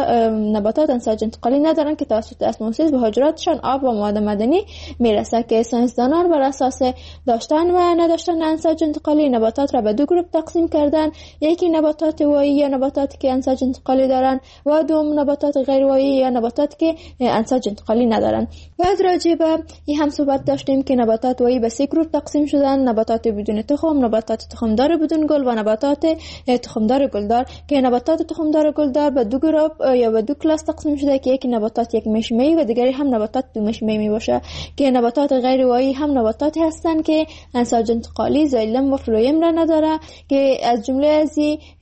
نباتات انساج انتقالی ندارن که توسط اسموسیس به حجراتشان آب و مواد معدنی میرسه که ساینسدانان بر اساس داشتن و نداشتن انساج انتقالی نباتات را به دو گروه تقسیم کردن. یکی نباتات وایی یا نباتاتی که انساج انتقالی دارن و دوم نباتات غیر وایی یا نباتاتی که انساج انتقالی ندارن. بعد راجع به این هم صحبت داشتیم که نباتات وایی به سه گروه تقسیم شدن: نباتات بدون تخم، نباتات تخمدار بدون گل و نباتات تخمدار گلدار که نباتات تخمدار گلدار به دو گروه یا به دو کلاس تقسیم شده که یکی نباتات یک میشمه‌ای و دیگری هم نباتات دو میشمه‌ای میباشه که نباتات غیر وایی هم نباتاتی هستند که انساج انتقالی زایلم و فلویم را نداره که از جمله از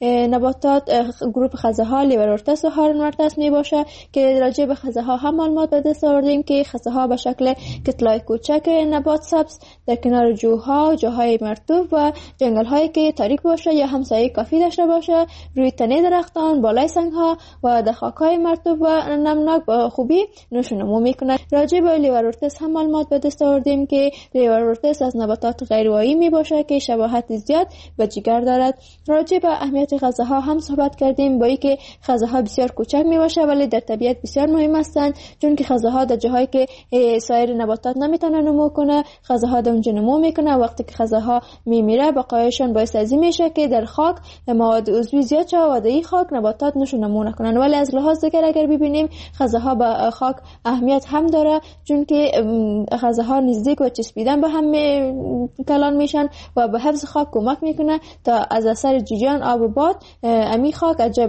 نباتات گروه خزه‌ها لیورورتس و هارنورتس میباشه که راجع به خزه‌ها هم معلومات به دست آوردیم که خزه‌ها به شکل کتلای کوچک نبات سبز در کنار جوها، جاهای مرطوب و جنگل‌هایی که تاریک باشه یا همسایه کافی داشته باشه روی تنه درختان، بالای سنگ‌ها و در خاک‌های مرطوب و نمناک با خوبی نشو نمو میکنه. راجع به لیورورتس هم معلومات به دست آوردیم که لیورورتس از نباتات غیروایی میباشه که شباهت زیاد به جگر دارد. راجع به اهمیت خزه‌ها هم صحبت کردیم با اینکه خزه‌ها بسیار کوچک میباشه ولی در طبیعت بسیار مهم هستند چون که خزه‌ها در جاهایی که سایر نباتات نمیتونه نمو کنه خزه‌ها در اونجا نمو میکنه. وقتی که خزه‌ها میمیره بقایاشون باعث از این میشه که در خاک مواد عضوی زیاد شه و در این خاک نباتات نشو نمو نکنن. ولی از لحاظ دیگر اگر ببینیم خزه‌ها به خاک اهمیت هم داره چون که خزه‌ها نزدیک و چسبیدن به هم کلان میشن و به حفظ خاک کمک میکنه تا از اثر جریان آب و باد امی خاک از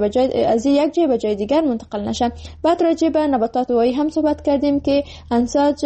یک جای به جای دیگر منتقل نشه. بعد راجع به نباتات وایی هم صحبت کردیم که انساج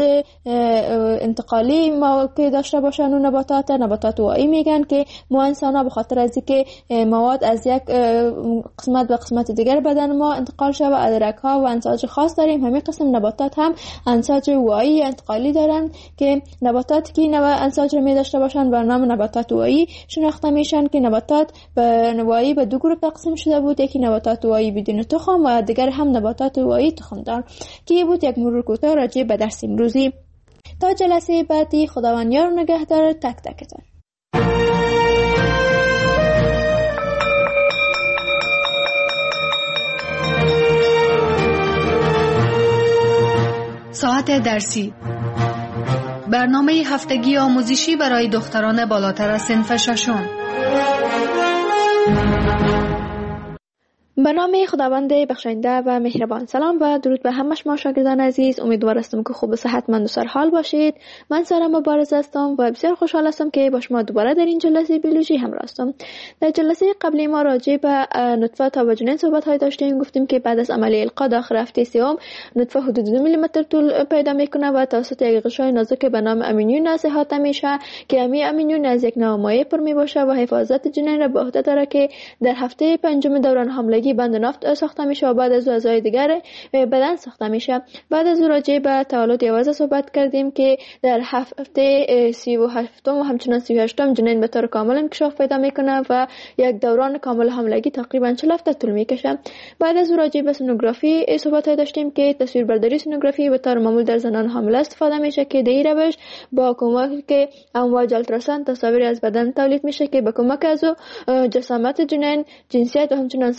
انتقالی ما که داشته باشن و نباتات وایی میگن که ما انسان‌ها به خاطر از اینکه مواد از یک قسمت به قسمت دیگر بدن ما انتقال شده و ادرک‌ها و انساج خاص داریم. همین قسم نباتات هم انساج وایی انتقالی دارن که نباتاتی که انساج رو می داشته باشن به نام نباتات وایی شناخته میشن که نباتات به وایی به دو گروه تقسیم شده بود: یکی نباتات وایی بدون تخم و دیگر هم نباتات وایی تخمدار. که بود یک مرور کوتاه راجع به درس امروزی. تا جلسه بعدی خداوند یار و نگهدار تک تکتان. ساعت درسی، برنامه هفتگی آموزشی برای دختران بالاتر از صنف ششم. به نام خداوند بخشاینده و مهربان. سلام و درود به همه شما شاگردان عزیز. امیدوار هستم که خوب و صحتمند و سرحال باشید. من سارا مبارز هستم و بسیار خوشحال هستم که با شما دوباره در این جلسه بیولوژی همراه هستم. در جلسه قبلی ما راجع به نطفه تا و جنین صحبت های داشتیم. گفتیم که بعد از عملیه القا داخل هفته سوم نطفه حدود 2 میلیمتر طول پیدا میکنه و توسط یک غشای نازک به نام امینیون احاطه میشه که امینیون از یک نوع مایع پر میباشه و حفاظت جنین را به عهده داره که در هفته پنجم دوران حاملگی بند نفت ساخته میشه و بعد از اعضای دیگر بدن ساخته میشه. بعد از راجع به تولد یوازه صحبت کردیم که در هفته 37 و همچنان 38 جنین به طور کامل انکشاف پیدا میکنه و یک دوران کامل حاملگی تقریبا 40 هفته طول میکشه. بعد از راجع به سونوگرافی صحبت داشتیم که تصویربرداری سونوگرافی به طور معمول در زنان حامله استفاده میشه که در این روش با کمک امواج التراساند تصاویر از بدن تولید میشه که به کمک از جسامت جنین، جنسیت و همچنان سن از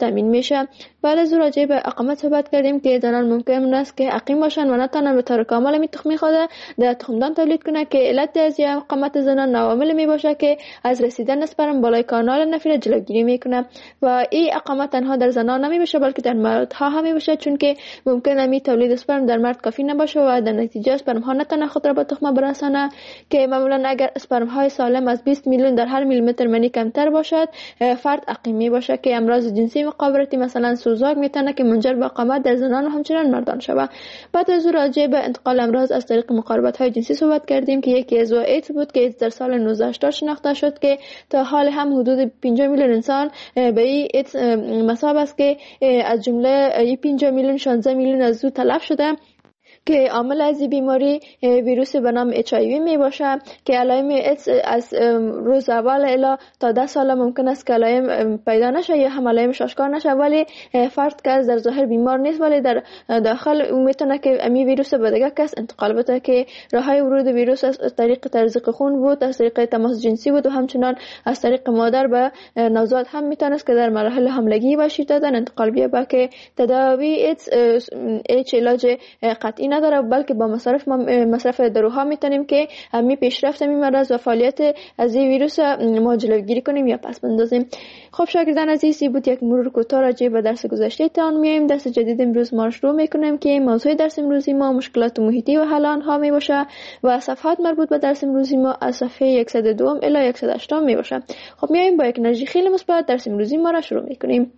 زمین میشه. بعد از راجع به اقامت صحبت کردیم که زنان ممکن است که اقیم باشن و نتونن به طور کامل می تخم خوده در تخمدان تولید کنه که علت از اقامت زنان عوامل می باشه که از رسیدن اسپرم بالای کانال نفیر جلوگیری میکنه و این اقامت تنها در زنان نمی باشه بلکه در مردها هم می باشه، چون که ممکنه می تولید اسپرم در مرد کافی نباشه و در نتیجه اسپرم ها نتونه خود را به تخم برسانه که معمولا اگر اسپرم های سالم از 20 میلیون در هر میلیمتر منی کمتر باشد فرد اقیمی باشه که امراض جنسی مقابلتی مثلا سوزاک میتونه که منجر به اقامت در زنان و همچنان مردان شود. بعد از راجع به انتقال امراض از طریق مقاربت های جنسی صحبت کردیم که یکی از ایدز بود که در سال 1980 شناخته شد که تا حال هم حدود 5 میلیون انسان به این ایدز مصاب است که از جمله 5 میلیون 16 میلیون از او تلف شده که عامل از این بیماری ویروس به نام HIV می باشه که علائم ایدز از روز اول الی تا 10 سال ممکن است که علائم پیدا نشه یا هم علائمش آشکار نشه، ولی فرد که در ظاهر بیمار نیست ولی در داخل میتونه که امی ویروس به دیگه کس انتقال بده که راههای ورود ویروس از طریق تزریق خون بود، از طریق تماس جنسی بود و همچنان از طریق مادر به نوزاد هم میتونه که در مراحل حاملگی و شیر دادن انتقال بیابه که تداوی ایدز هیچ علاج قطعی نداره بلکه با مصرف داروها میتونیم که همین پیشرفت همین مرض و فعالیت از این ویروس ما جلوگیری کنیم یا پس بندازیم. خب شاگردان عزیزی بود یک مرور کوتاه راجع به درس گذشته تان میایم. درس جدید امروز ما شروع میکنیم که موضوع درس امروزی ما مشکلات محیطی و حل آنها می باشه و صفحات مربوط به درس امروزی ما از صفحه 102 الی 108 می باشه. خب میایم با یک انرژی خیلی مثبت درس امروزی ما را شروع میکنیم.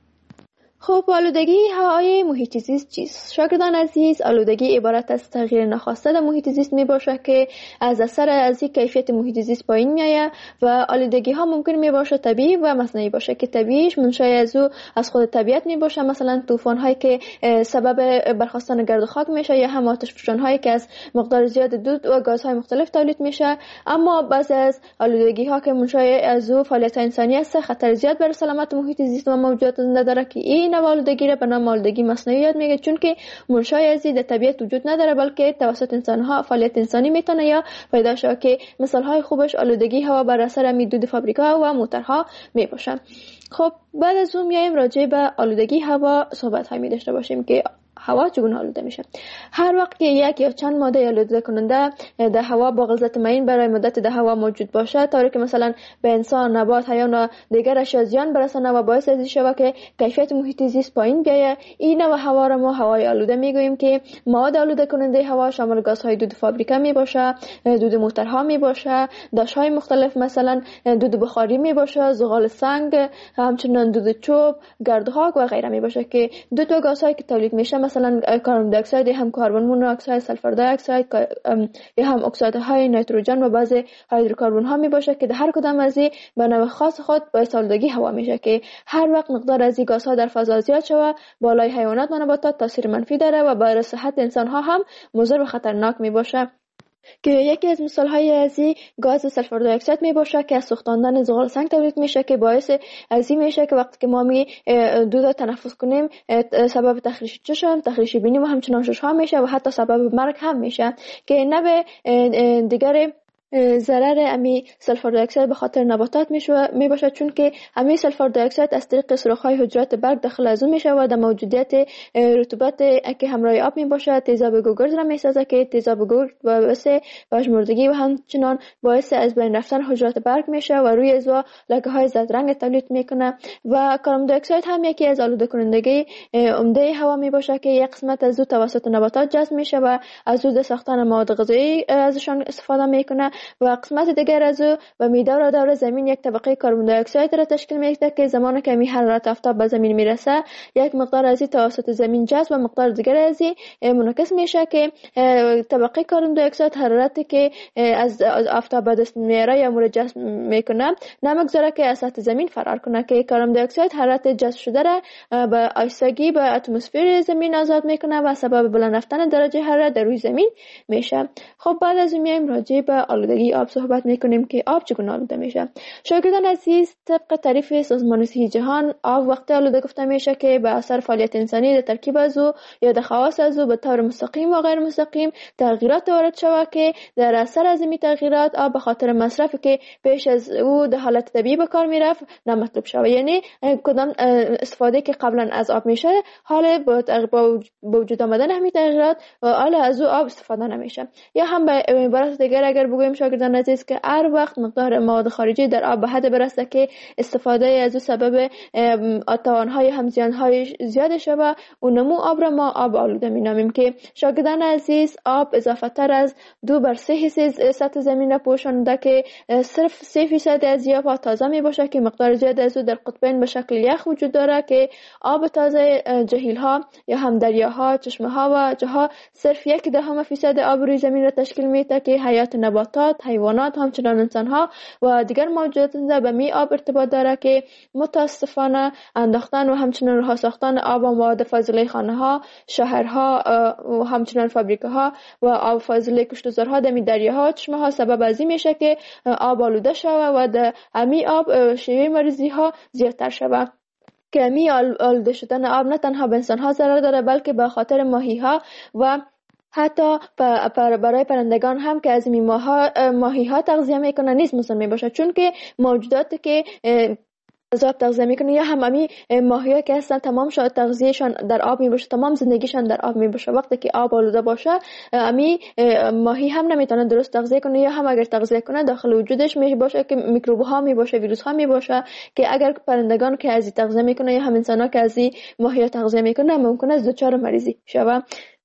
خب آلودگی هوای محیط زیست چیست؟ شاگردان عزیز، آلودگی عبارت از تغییر ناخواسته در محیط زیست می باشه که از اثر از کیفیت محیط زیست پایین میآید و آلودگی ها ممکن می باشه طبیعی و مصنوعی باشه که طبیعیش منشأ از خود طبیعت می باشه، مثلا طوفان هایی که سبب برخاستن گرد و خاک میشه یا هم آتش فشان هایی که از مقدار زیاد دود و گازهای مختلف تولید میشه. اما بعضی از آلودگی ها که منشأ از فعالیت انسانی است خطر زیاد بر سلامت محیط زیست و موجودات زنده داره که این آلودگی را به نام آلودگی مصنوعی یاد میگه، چون که منشأ از در طبیعت وجود نداره بلکه توسط انسان ها فعالیت انسانی میتونه یا پیدا شه که مثال های خوبش آلودگی هوا بر اثر دود فابریکا و موتورها می باشه. خب بعد از اون میایم راجع به آلودگی هوا صحبت های می داشته باشیم که هوا چگونه آلوده میشه. هر وقت که یک یا چند ماده آلوده کننده در هوا با غلظت معین برای مدت در هوا موجود باشه طوری که مثلا به انسان، نبات، حیوان و دیگر اشیا زیان برسانه و باعث از این شود که کیفیت محیط زیست پایین بیاید، این نوع هوا را ما هوای آلوده میگوییم که مواد آلوده کننده هوا شامل گازهای دود فابریکا می باشه، دود موتورها می باشه، داشهای مختلف مثلا دود بخاری می باشه، زغال سنگ، همچنین دود چوب، گرد و خاک و غیره می باشه که دو تا گازهایی که تولید میشه مثلا کربن دی اکساید، هم کربن مونوکساید، سلفر دی اکساید یا هم اکسایدهای نیتروژن و بعضی هیدروکربن ها می باشه که در هر کدام از این به نوع خاص خود باعث آلودگی هوا میشه که هر وقت مقدار از این گازها در فضا زیاد شود بالای حیوانات و نباتات تاثیر منفی داره و برای صحت انسان ها هم مضر و خطرناک می باشه که یکی از مثال های از این گاز سلفر دی اکساید می باشه که از سوختاندن زغال سنگ تولید میشه که باعث از این میشه که وقتی که ما دود تنفس کنیم سبب تخریش چشم، تخریش بینی و همچنان شش ها میشه و حتی سبب مرگ هم میشه که نه به دیگر ضرر امی سلفر دی اکساید به خاطر نباتات می باشه، چون که امی سلفر دی اکساید از طریق سوراخ‌های حجرات برگ داخل از اون میشه و در موجودیت رطوبت که همراه آب می باشه تیزاب گوگرد را میسازه که تیزاب گوگرد باعث پژمردگی و همچنان باعث از بین رفتن حجرات برگ میشه و روی ازوا لکه‌های زرد رنگ تولید میکنه و کربن دی اکساید هم یکی از آلوده کنندگی عمده هوا می باشه که یک قسمت از او توسط نباتات جذب میشه و از او ساختن مواد غذایی ازشان استفاده میکنه و قسمت دیگر از او و میدور دور زمین یک طبقه کربن دی اکساید را تشکیل میده که زمانی که می حرارت آفتاب به زمین میرسه یک مقدار از این توسط زمین جذب و مقدار دیگر از این منعکس میشه که طبقه کربن دی اکساید حرارتی که از آفتاب به دست میاره یا مورد جذب میکنه نمیگذاره که از سطح زمین فرار کنه که کربن دی اکساید حرارت جذب شده را به آیستگی به اتمسفر زمین آزاد میکنه و سبب بلند رفتن درجه حرارت در روی زمین میشه. خب بعد از اون میایم راجع به آلودگی آب صحبت میکنیم که آب چگونه آلوده میشه. شاگردان عزیز، طبق تعریف سازمان صحی جهان، آب وقتی آلوده گفته میشه که به اثر فعالیت انسانی در ترکیب از او یا در خواص از او به طور مستقیم و غیر مستقیم تغییرات وارد شود که در اثر از این تغییرات آب به خاطر مصرفی که پیش از او در حالت طبیعی به کار میرفت نامطلوب شود. یعنی کدام استفاده که قبلا از آب میشه حال با وجود آمدن همین تغییرات و حال از او آب استفاده نمیشه. یا هم به عبارت دیگر اگر بگوییم شاگردان عزیز که هر وقت مقدار مواد خارجی در آب به حد برسه که استفاده از او سبب توانهای هم زیانهای زیاد شود و نمو آب را ما آب آلوده مینامیم که شاگردان عزیز آب اضافه تر از 2 بر 3 حصه سطح زمین را پوشانده که صرف 3% از آب تازه می باشه که مقدار زیاد از او در قطبین به شکل یخ وجود داره که آب تازه جهیل ها یا هم دریاها، چشمه ها و جاها صرف 0.1% آب روی زمین را تشکیل میده که حیات نباتات، حیوانات، همچنان انسان ها و دیگر موجودات زنده به می آب ارتباط داره که متاسفانه انداختن و همچنان رها ساختن آب و مواد فاضله خانه ها، شهرها و همچنان فابریکه ها و آب فاضله کشتزارها در دریاها و چشمه ها سبب از این میشه که آب آلوده شود و در امی آب شیوع مریضی ها زیادتر شود. که امی آلوده شدن آب نه تنها به انسان ها ضرر داره بلکه به خاطر ماهی ها و حتی برای پرندگان هم که از این ماهی ها تغذیه میکنن نیز مسموم میباشه، چون که موجوداتی که از آب تغذیه میکنه یا همه ماهی‌ها که هستن تمام تغذیهشان در آب میباشه، تمام زندگیشان در آب میباشه. وقتی که آب آلوده باشه امی ماهی هم نمیتونه درست تغذیه کنه یا هم اگر تغذیه کنه داخل وجودش میباشه که میکروب ها میباشه، ویروس ها میباشه که اگر پرندگان که از تغذیه میکنه یا هم انسان که از ماهی تغذیه میکنه ممکنه از دچار مریضی شوه.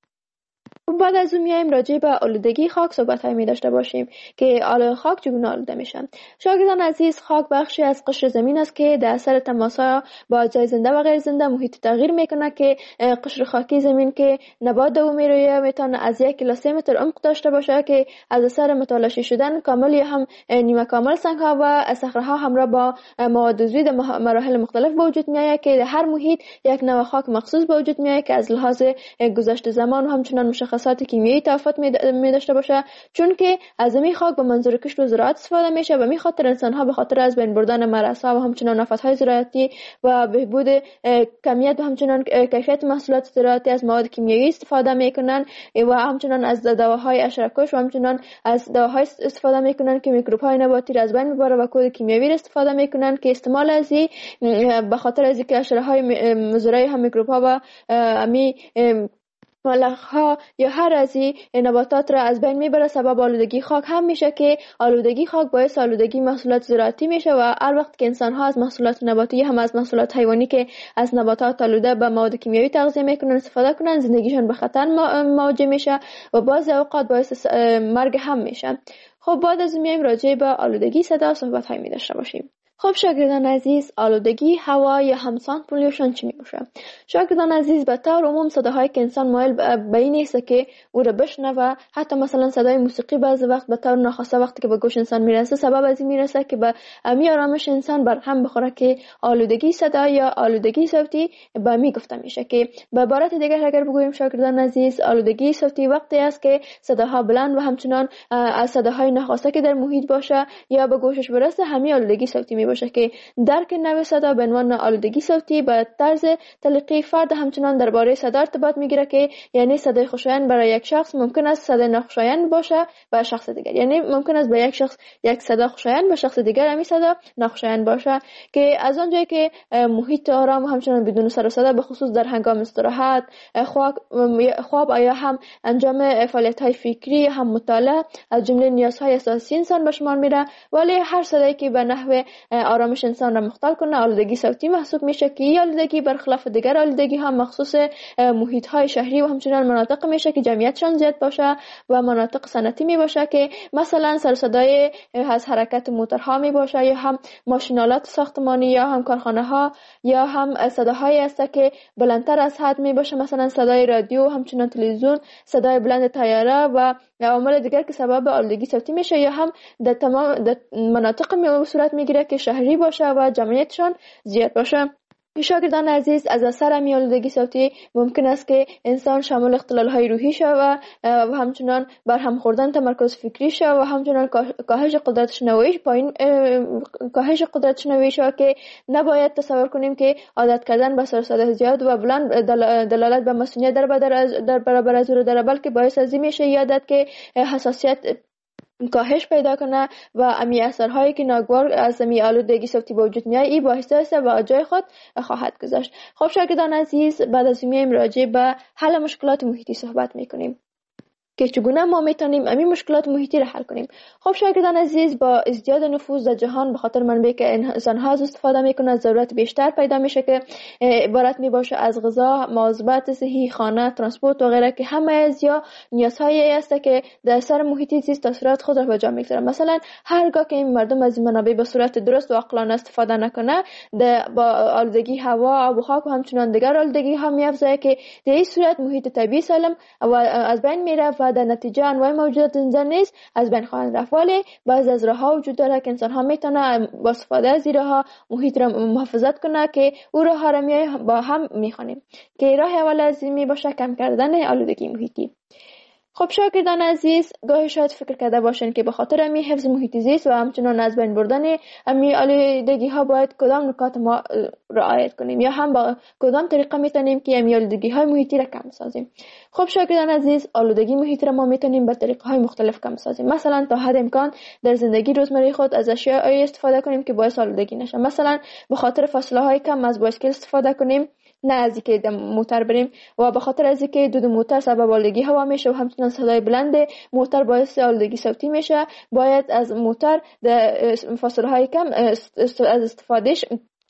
بعد از اون میایم راجع به آلودگی خاک صحبت می داشته باشیم که خاک چگونه آلوده میشه. شاگردان عزیز، خاک بخشی از قشر زمین است که در اثر تماس با اجزای زنده و غیر زنده محیط تغییر میکنه که قشر خاکی زمین که نبات دو میرویه میتونه از 1 الی 3 متر عمق داشته باشه که از اثر متلاشی شدن کامل یا هم نیمه کامل سنگ ها و صخره ها همراه با مواد عضوی در مراحل مختلف به وجود میآید که در هر محیط یک نوع خاک مخصوص به وجود میآید که از لحاظ گذشت زمان و همچنان مشخصات کیمیایی تفاوت می داشته باشه، چون که از این خاک به منظور کشت و زراعت استفاده میشه و می خاطر انسان ها به خاطر از بین بردن مرزها و همچنان آفت‌های زراعتی و بهبود کمیت و همچنان کیفیت محصولات زراعتی از مواد کیمیایی استفاده میکنن و همچنان از دواهای حشره‌کش و همچنان از دواهای استفاده میکنن که میکروب های نباتی را از بین میبره و کود کیمیایی را استفاده میکنن که استعمال از به خاطر از اینکه حشره‌های مضر هم میکروب ها و امی ملخ‌ها یا هر از این نباتات را از بین میبره سبب آلودگی خاک هم میشه که آلودگی خاک باعث آلودگی محصولات زراعتی میشه و هر وقت که انسان ها از محصولات نباتی هم از محصولات حیوانی که از نباتات آلوده به مواد کیمیایی تغذیه میکنن استفاده کنن زندگیشان به خطر مواجه میشه و بعضی اوقات باعث مرگ هم میشه. خب بعد از میایم راجع به آلودگی صدا صحبت های می داشته باشیم. خب شاگردان عزیز، آلودگی هوا یا هم ساوند پولیوشن چی میشه؟ شاگردان عزیز، به طور عموم صداهایی که انسان مایل به این است که او را بشنوه، حتی مثلا صدای موسیقی بعضی وقت به طور ناخواسته وقتی که به گوش انسان میرسه سبب از این میرسه که به امی آرامش انسان بر هم بخوره که آلودگی صدا یا آلودگی صوتی به می گفته میشه که به عبارت دیگر اگر بگوییم شاگردان عزیز، آلودگی صوتی وقتی است که صداها بلند و همچنان از صداهای ناخواسته که در محیط باشه یا به گوشش برسه همین آلودگی صوتی باشه که درک نوع صدا به عنوان آلودگی صوتی به طرز تلقی فرد همچنان درباره صدا ارتباط میگیره که یعنی صدای خوشایند برای یک شخص ممکن است صدای ناخوشایند باشه به شخص دیگر، یعنی ممکن است به یک شخص یک صدا خوشایند به شخص دیگر همین صدا ناخوشایند باشه که از آنجایی که محیط آرام و همچنان بدون سر و صدا به خصوص در هنگام استراحت، خواب یا هم انجام فعالیت‌های فکری هم مطالعه از جمله نیازهای اساسی انسان به شمار میره، ولی هر صدایی که به نحو آرامش انسان را مختل کنه آلودگی صوتی محسوب میشه که این آلودگی برخلاف دیگر آلودگی ها مخصوص محیط های شهری و همچنان مناطق میشه که جمعیتشان زیاد باشه و مناطق صنعتی می باشه که مثلا سر صدای از حرکت موتورها می باشه یا هم ماشینالات ساختمانی یا هم کارخانه ها یا هم صداهایی است که بلندتر از حد می باشه، مثلا صدای رادیو، همچنان تلویزیون، صدای بلند طیاره و عوامل دیگر که سبب آلودگی صوتی میشه یا هم در تمام مناطق صورت میگیره که شهری باشه و جمعیتشان زیاد باشه. شاگردان عزیز، از اثر آلودگی صوتی ممکن است که انسان شامل اختلال‌های روحی شود و همچنان برهم خوردن تمرکز فکری شود و همچنان کاهش قدرت شنوایی شود که نباید تصور کنیم که عادت کردن به سر صدای زیاد و بلند دلالت به مسئولیت در برابر از او داره، بلکه باعث از این میشه یادت که حساسیت کاهش پیدا کنه و امی اثرهایی که ناگوار از امی آلودگی صوتی به وجود میاد ای باعث است و جای خود خواهد گذاشت. خب شاگردان عزیز، بعد از این راجع به حل مشکلات محیطی صحبت میکنیم که چگونه ما میتونیم امی مشکلات محیطی را حل کنیم. خب شاگردان عزیز، با ازدیاد نفوذ در جهان به خاطر منابعی که انسان‌ها از استفاده میکنند ضرورت بیشتر پیدا میشه که عبارت میباشه از غذا، مواظبت صحی، خانه، ترانسپورت و غیره که همه از یا نیازهایی است که در اثر محیطی زیست تاثیرات خود را به جا میگذارند. مثلا هرگاه که این مردم از این منابع به صورت درست و عاقلانه استفاده نکنه با آلودگی هوا، آب و خاک و همچنان دیگر آلودگی ها میافزاید که در این صورت محیط طبیعی سالم و از بین میره و در نتیجه انواع موجودات زنده نیز از بین خواهند رفت. ولی بعضی از راه‌ها وجود داره که انسان ها میتونه با استفاده از راه محیط را محافظت کنه که او راه را با هم میخوانیم که راه اول از این میباشه کم کردن آلودگی محیطی. خب شاگردان عزیز، گاهی شاید فکر کرده باشین که به خاطر امی حفظ محیط زیست و همچنان از بین بردن امی آلودگی ها باید کدام نکات ما رعایت کنیم یا هم با کدام طریقه میتونیم که امی آلودگی های محیطی را کم سازیم. خب شاگردان عزیز، آلودگی محیط را ما میتونیم به طریقه های مختلف کم سازیم. مثلا تا حد امکان در زندگی روزمره خود از اشیاء استفاده کنیم که باعث آلودگی نشه. مثلا به خاطر فاصله های کم از بایسکل استفاده کنیم، نه از اینکه موتور بریم، و به خاطر از اینکه دود موتور سبب آلودگی هوا میشه و همچنان صدای بلند موتور باعث آلودگی صوتی میشه، باید از موتور در فاصله های کم از استفادهش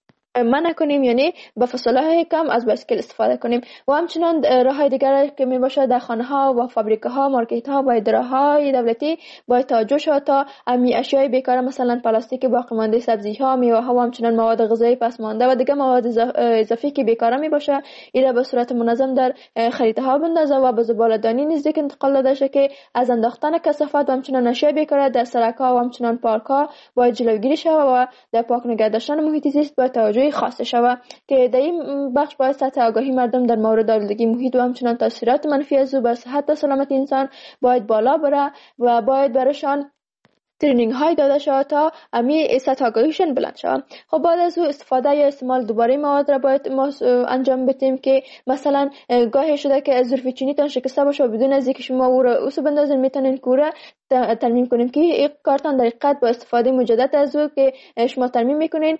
منع کنیم، یعنی به فاصله های کم از بایسکل استفاده کنیم. و همچنان راه های دیگر که می باشه در خانه ها و فابریکه ها، مارکت ها و اداره های دولتی باید توجه شود تا امی اشیای بیکار مثلا پلاستیک باقی مانده، سبزی ها، میوه ها و همچنان مواد غذایی پس مانده و دیگر مواد اضافی که بیکار می باشه اینا به صورت منظم در خریطه ها بندازه و به زباله‌دانی نزدیک انتقال داده شه که از انداختن کثافت و همچنان اشیاء بیکار در سرک ها و همچنان پارک ها باید جلوگیری شود و در پاک نگه داشتن محیط زیست باید توجه خاص شود که در این بخش باید سطح آگاهی مردم در مورد آلودگی محیط و همچنان تاثیرات منفی از او بر صحت و سلامت انسان باید بالا بره و باید برشان ترینینگ های داده شود تا امی سطح آگاهیشون بلند شود. خب بعد از او استفاده یا استعمال دوباره مواد را باید ما انجام بدیم که مثلا گاهی شده که ظرف چینی تان شکسته باشه و بدون از اینکه شما او را اوسو بندازین میتونین کوره ترمیم کنیم که این کارتان در حقیقت با استفاده مجدد از او که شما ترمیم میکنین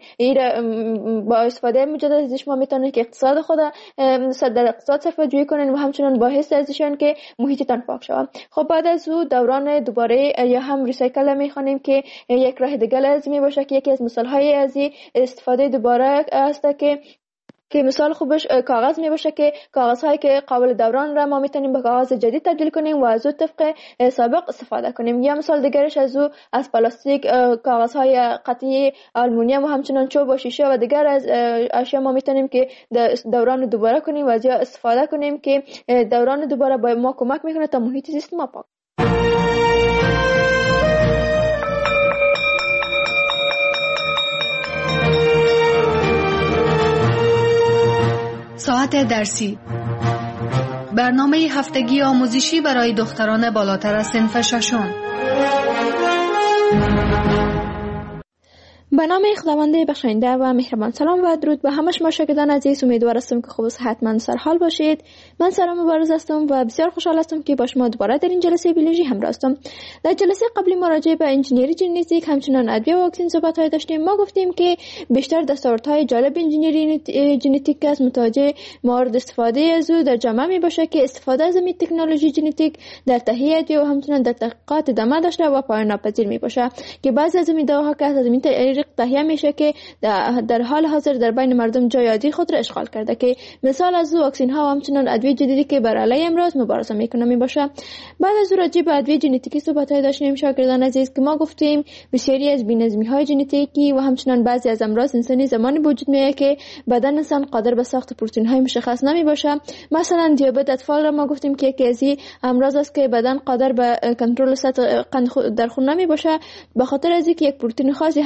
با استفاده مجدد از شما میتونین که اقتصاد خود در اقتصاد صرفه جویی کنین و همچنان باعث ازشون که محیطتان پاک شود. خب بعد از او دوران دوباره یا هم ریسایکل میخوانیم که یک راه دیگه لازمی باشه که یکی از مثال های از استفاده دوباره است که مثال خوبش کاغذ می باشه که کاغذ هایی که قابل دوران را ما میتونیم به کاغذ جدید تبدیل کنیم و از او طبق سابق استفاده کنیم. یا مثال دیگرش از پلاستیک، کاغذ های قطعی آلومینیوم و همچنان چوب و شیشه و دیگر از اشیا ما میتونیم که دوران دوباره کنیم و از یا استفاده کنیم که دوران دوباره به ما کمک میکنه تا محیط زیست ما پاک. ساعت درسی، برنامه هفتگی آموزشی برای دختران بالاتر از صنف ششم. به نام خداوند بخشاینده و مهربان. سلام و درود به همه شما شاگردان عزیز. امیدوار هستم که خوب و صحتمند سر حال باشید. من سارا مبارز هستم و بسیار خوشحال هستم که با شما دوباره در این جلسه بیولوژی همراه هستم. در جلسه قبلی ما راجع به انجینری ژنتیک همچنان ادویه و واکسن صحبت داشتیم. ما گفتیم که بیشتر دستاوردهای جالب انجینری ژنتیک از متوجه مورد استفاده از او در جامعه می باشه که استفاده از این تکنولوژی ژنتیک در تهیه ادویه و همچنان در تحقیقات ادامه داشته و پایان ناپذیر می باشه که بعضی از این دواها که از این تهیه میشه که در حال حاضر در بین مردم جای عادی خود را اشغال کرده که مثال از واکسن ها و همچنان ادویه جدیدی که بر علیه امراض مبارزه میکنه می باشه. بعد از راجع به ادویه ژنتیکی صحبت داشتیم شاگردان عزیز که ما گفتیم بسیاری از بی‌نظمی های ژنتیکی و همچنان بعضی از امراض انسانی زمانی وجود میاد که بدن انسان قادر به ساخت پروتئین های مشخص نمی باشه. مثلا دیابت اطفال را ما گفتیم که یکی از امراض است که بدن قادر به کنترل سطح قند در خون نمی باشه به خاطر از اینکه یک پروتئین خاصی هم انسولین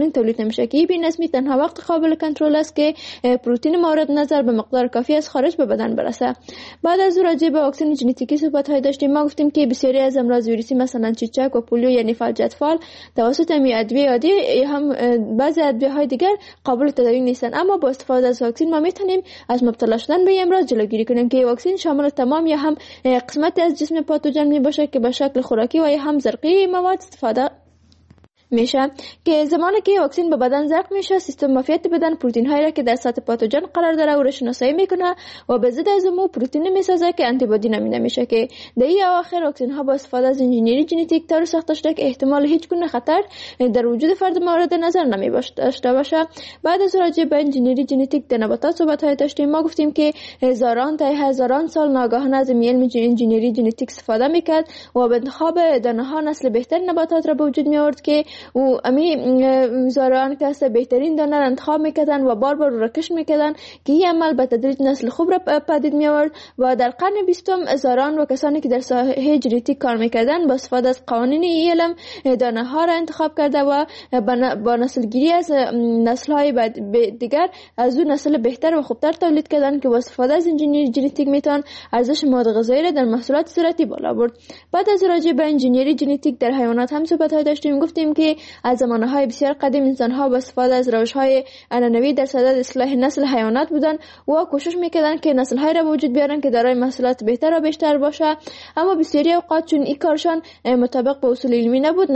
انسولین تولید نمیشه که این بی‌نظمی تنها وقت قابل کنترل است که پروتئین مورد نظر به مقدار کافی از خارج به بدن برسه. بعد از راجع به واکسن ژنتیکی صحبت های داشتیم. ما گفتیم که بسیاری از امراض ویروسی مثلا چیچک و پولیو یعنی فلجت فال توسط ادویه عادی هم بعضی ادویه های دیگر قابل تداوی نیستند، اما با استفاده از واکسن ما میتونیم از مبتلا شدن به امراض جلوگیری کنیم که واکسن شامل تمام یا هم قسمت از جسم پاتوژن می باشه که به شکل خوراکی و یا هم زرقی مواد استفاده میشه که زمانی که واکسن به بدن زرق میشه سیستم معافیت بدن پروتئین هایی را که در سطح پاتوژن قرار داره او را شناسایی میکنه و به ضد از اون پروتئین میسازه که آنتی بادی نامیده میشه که در این اواخر واکسن ها با استفاده از انجینری ژنتیک طور ساخته شده که احتمال هیچ گونه خطر در وجود فرد مورد نظر نمی داشته باشه. بعد از راجع به انجینری ژنتیک در نباتات صحبت های داشتیم. ما گفتیم که هزاران سال ناگهانه از علم انجینری ژنتیک استفاده میکرد و به انتخاب دانه ها نسل بهتر نباتات را به وجود می آورد که و امی زارعان که بهترین دانه را انتخاب میکردن و بار رکش میکردن که این عمل به تدریج نسل خوب را پدید می آورد و در قرن 20 زارعان و کسانی که در ساحه ژنتیک کار میکردن با استفاده از قوانین علم دانه ها را انتخاب کرده و با نسل گیری از نسل های دیگر از اون نسل بهتر و خوبتر تولید کردن که با استفاده از انجینری ژنتیک میتون ارزش مواد غذایی را در محصولات زراعتی بالا برد. بعد از راجع به انجینری ژنتیک در حیوانات هم صحبت های داشتیم. گفتیم که از زمانهای بسیار قدیم انسان‌ها با استفاده از روش‌های عنعنوی در صدد اصلاح نسل حیوانات بودند و کوشش می‌کردند که نسل‌های را به وجود بیارن که دارای محصولات بهتر و بیشتر باشه، اما بسیاری اوقات چون این کارشان مطابق با اصول علمی نبود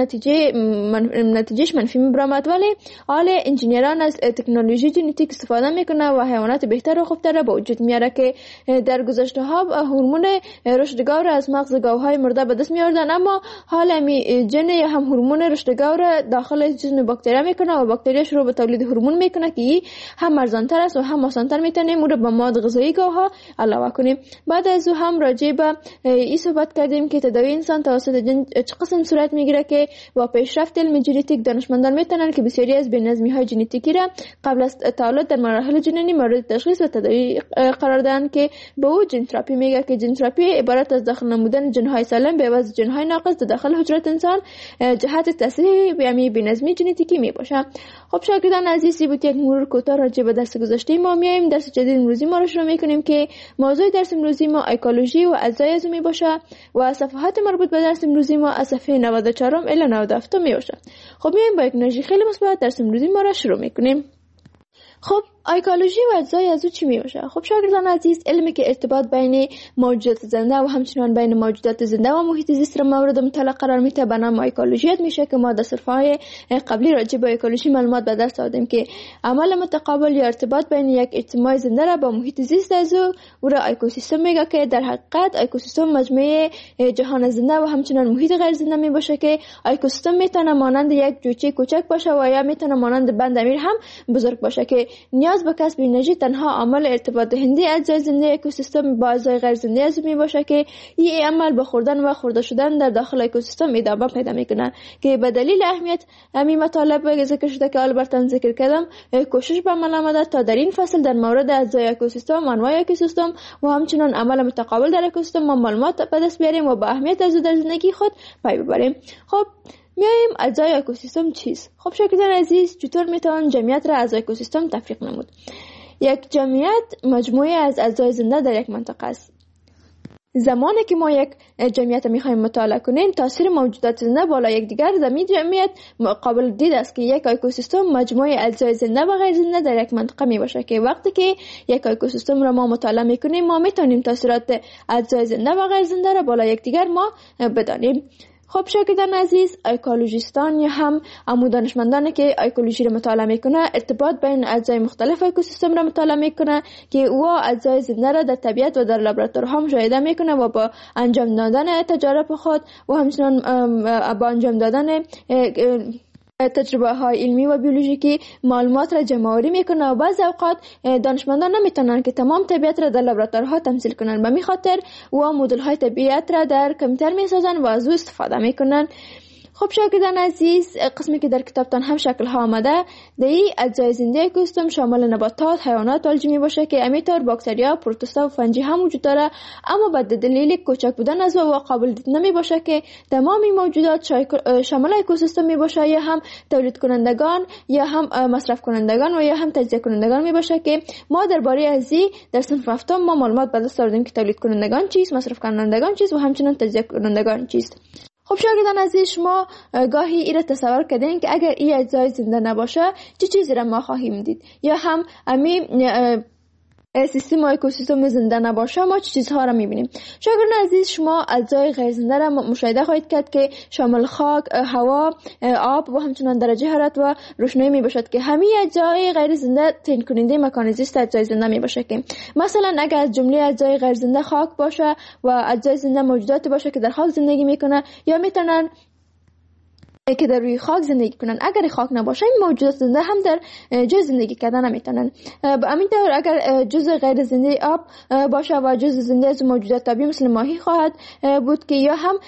نتیجهش منفی می‌برآمد. ولی حالا انجینران از تکنولوژی ژنتیک استفاده می‌کنند و حیوانات بهتر و خوبتر را به وجود میاره که در گذشته‌ها هورمون رشد گاو را از مغز گاوهای مرده به دست می‌آوردند، اما حالا جن یا هم هورمون رشد گاو را داخل جسم باکتریا میکنه و باکتریا شروع به تولید هورمون میکنه که هم ارزان‌تر است و هم آسان‌تر میتونیم اون رو به مواد غذایی گاوها علاوه کنیم. بعد از او هم راجع به این صحبت کردیم که تداوی انسان توسط جن چه قسم صورت میگیره که با پیشرفت علم ژنتیک دانشمندان میتونن که بسیاری از بی‌نظمی‌های ژنتیکی را قبل از تولد در مراحل جنینی مورد تشخیص و تداوی قرار دادن که به او جن تراپی میگه که جن تراپی عبارت از داخل نمودن جن‌های سالم به عوض جن‌های ناقص در داخل حجره انسان جهت تصحیح بی‌نظمی ژنتیکی می باشه. خب شاگردان عزیزی بود یک مرور کوتاه راجع به درس گذشته ما میایم درس جدید امروزی ما رو شروع میکنیم که موضوع درس امروزی ما اکولوژی و اجزای از می باشه و صفحات مربوط به درس امروزی ما از صفحه 94 الی 97 می باشه. خب میایم با یک انرژی خیلی مثبت درس امروزی ما رو شروع میکنیم. خب اکولوژی و اجزای از او چی می باشه؟ خب شاگردان عزیز، علمی که ارتباط بین موجودات زنده و همچنین بین موجودات زنده و محیط زیست را مورد مطالعه قرار میده به نام اکولوژی میشه که ما در صفحه‌های قبلی راجع به اکولوژی معلومات به دست آوردیم که عمل متقابل یا ارتباط بین یک اجتماع زنده را با محیط زیست از او را اکوسیستم میگه که در حقیقت اکوسیستم مجموعه جهان زنده و همچنین محیط غیر زنده می باشه که اکوسیستم میتونه مانند یک جوجه کوچک باشه و یا میتونه مانند بند امیر هم بزرگ باشه که نیاز به کسب انرژی تنها عامل ارتباط دهنده اجزای زنده اکوسیستم با اجزای غیر زنده از می باشه که این عمل به خوردن و خورده شدن در داخل اکوسیستم ادامه پیدا میکنه که به دلیل اهمیت همین مطالب ذکر شده که البته ذکر کردم کوشش به عمل آمده تا در این فصل در مورد اجزای اکوسیستم، انواع اکوسیستم و همچنین عمل متقابل در اکوسیستم ما معلومات به دست بیاریم و با اهمیت از در زندگی خود پی ببریم. خب میایم اجزای اکوسیستم چیست؟ خب شاگردان عزیز، چطور میتوان جمعیت را از اکوسیستم تفریق نمود؟ یک جمعیت مجموعه از اجزای زنده در یک منطقه است. زمانی که ما یک جمعیت میخوایم مطالعه کنیم تاثیر موجودات زنده بالا یکدیگر در این جمعیت قابل دید است که یک اکوسیستم مجموعه اجزای زنده و غیر زنده در یک منطقه می باشه که وقتی که یک اکوسیستم را ما مطالعه میکنیم ما میتونیم تاثیرات اجزای زنده و غیر زنده را بالا یکدیگر ما بدانیم. خب شاگردان عزیز، اکولوژیستان یا هم دانشمندانی که اکولوژی را مطالعه میکنه ارتباط بین اجزای مختلف اکوسیستم را مطالعه میکنه که او اجزای زنده را در طبیعت و در لابراتوارها مشاهده میکنه و با انجام دادن تجارب خود و همچنین با انجام دادن تجربه های علمی و بیولوژیکی معلومات را جمع آوری میکنه و بعضی اوقات دانشمندان نمیتونن که تمام طبیعت را در لابراتوارها تمثیل کنن. به همین خاطر و مدل های طبیعت را در کامپیوتر میسازن و از او استفاده میکنن. خب شاگردان عزیز، قسمی که در کتابتان هم شکل ها آمده در این اجزای زنده اکوسیستم شامل نباتات، حیوانات الجی می باشه که امیطور باکتریا، پروتوزوا و فنجی هم وجود داره، اما به دلیل کوچک بودن از و قابل دید نمی باشه که تمام موجودات شامل اکوسیستم می باشه یا هم تولید کنندگان یا هم مصرف کنندگان و یا هم تجزیه کنندگان می باشه که ما درباره ازی در صنف هفتم ما معلومات به دست آوردیم که تولید کنندگان چیست، مصرف کنندگان چیست و همچنین تجزیه کنندگان چیست. خب شاگردان عزیز، شما گاهی این را تصور کردین که اگر این اجزای زنده نباشه چه چیزی را ما خواهیم دید، یا هم سیستم اکوسیستم زنده نباشه ما چه چیزها را میبینیم. شاگردان عزیز، شما اجزای غیر زنده را مشاهده خواهید کرد که شامل خاک، هوا، آب و همچنان درجه حرارت و روشنایی میباشد که همه اجزای غیر زنده تعیین کننده مکان زیست اجزای زنده میباشه. که مثلا اگر از جمله اجزای غیر زنده خاک باشه و اجزای زنده موجوداتی باشه که در خاک زندگی میکنه یا میتونن که در روی خاک زندگی کنن، اگر خاک نباشه این موجودات زنده هم در جای زندگی کردن نمیتونن. همینطور اگر جزء غیر زنده آب باشه و جزء زنده از موجودات طبیعی مثل ماهی خواهد بود که یا هم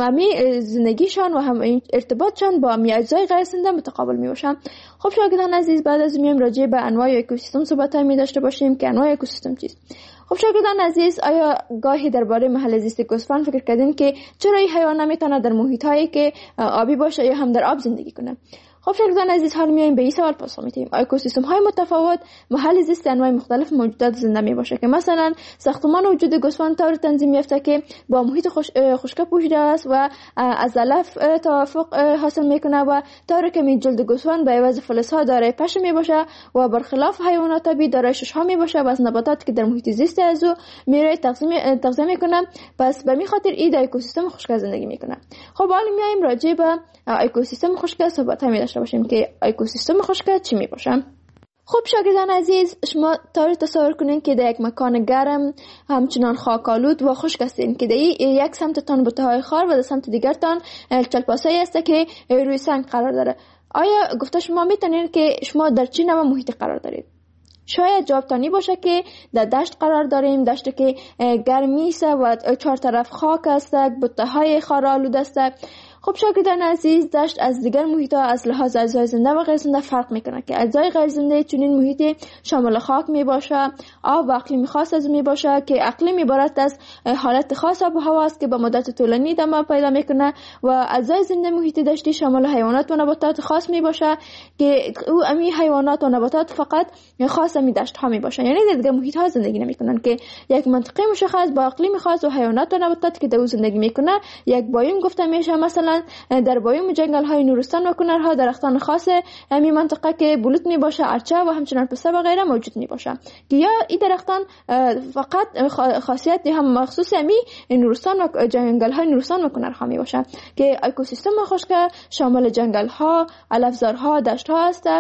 همی زندگیشان و هم ارتباطشان با اجزای غیر زنده متقابل میباشن. خب شاگردان عزیز، بعد از میایم راجع به انواع اکوسیستم صحبت می داشته باشیم که انواع اکوسیستم چیست. خب شاگردان عزیز، آیا گاهی درباره محل زیست گوسفند فکر کردین که چرا این حیوان نمیتونه در محیط هایی که آبی باشه یا هم در آب زندگی کنه؟ خب شاگردان عزیز، حال میایم به این سوال پاسخ میدیم. اکوسیستم های متفاوت محل زیست انواع مختلف موجودات زنده می باشه که مثلا ساختمان وجود گوسفند طور تنظیم یافته که با محیط خشک پوشیده است و از علف توافق حاصل میکنه و طور که جلد گوسفند به عوض فلز ها دارای پشه می باشه و برخلاف حیوانات طبیعی دارای شش ها می باشه و از نباتات که در محیط زیست از او میره تغذیه میکنه. پس به می خاطر این در اکوسیستم خشک زندگی میکنه. خب حالا میایم راجع به اکوسیستم خشک صحبت می داشته باشیم که اکوسیستم خشک چی می باشه. خب شاگردان عزیز، شما طور تصور کنین که در یک مکان گرم همچنان خاکالود و خشک هستین که در یک سمتتان بوته‌های خار و در سمت دیگرتان چلپاسایی است که روی سنگ قرار داره. آیا گفته شما میتونین که شما در چه نوع محیطی قرار دارید؟ شاید جوابتانی باشه که در دشت قرار داریم، دشت که گرمی است و چهار طرف خاک است، بوته‌های خارآلود است. خب شاگردان عزیز، دشت از دیگر محیط‌ها از لحاظ اجزای زنده و غیر زنده فرق میکنه که اجزای غیر زنده چنین محیطی شامل خاک میباشه، آب و اقلیم خاص از میباشه که اقلیم عبارت از حالت خاص آب و هوا است که به مدت طولانی ادامه پیدا میکنه و اجزای زنده محیط دشتی شامل حیوانات و نباتات خاص میباشه که او امی حیوانات و نباتات فقط خاص امی دشت ها میباشه، یعنی در دیگر محیط ها زندگی نمیکنن که یک منطقه مشخص با اقلیم خاص و حیوانات و نباتات که در او زندگی میکنه یک بایوم گفته میشه. مثلا در بایوم جنگل های نورستان و کنرها درختان خاص همین منطقه که بلوط می باشه، ارچه و همچنان پسته و غیره موجود می باشه که یا این درختان فقط خاصیت هم مخصوص همین نورستان و جنگل های نورستان و کنرها می باشه که اکوسیستم خشک شامل جنگل ها، علفزارها، دشت ها است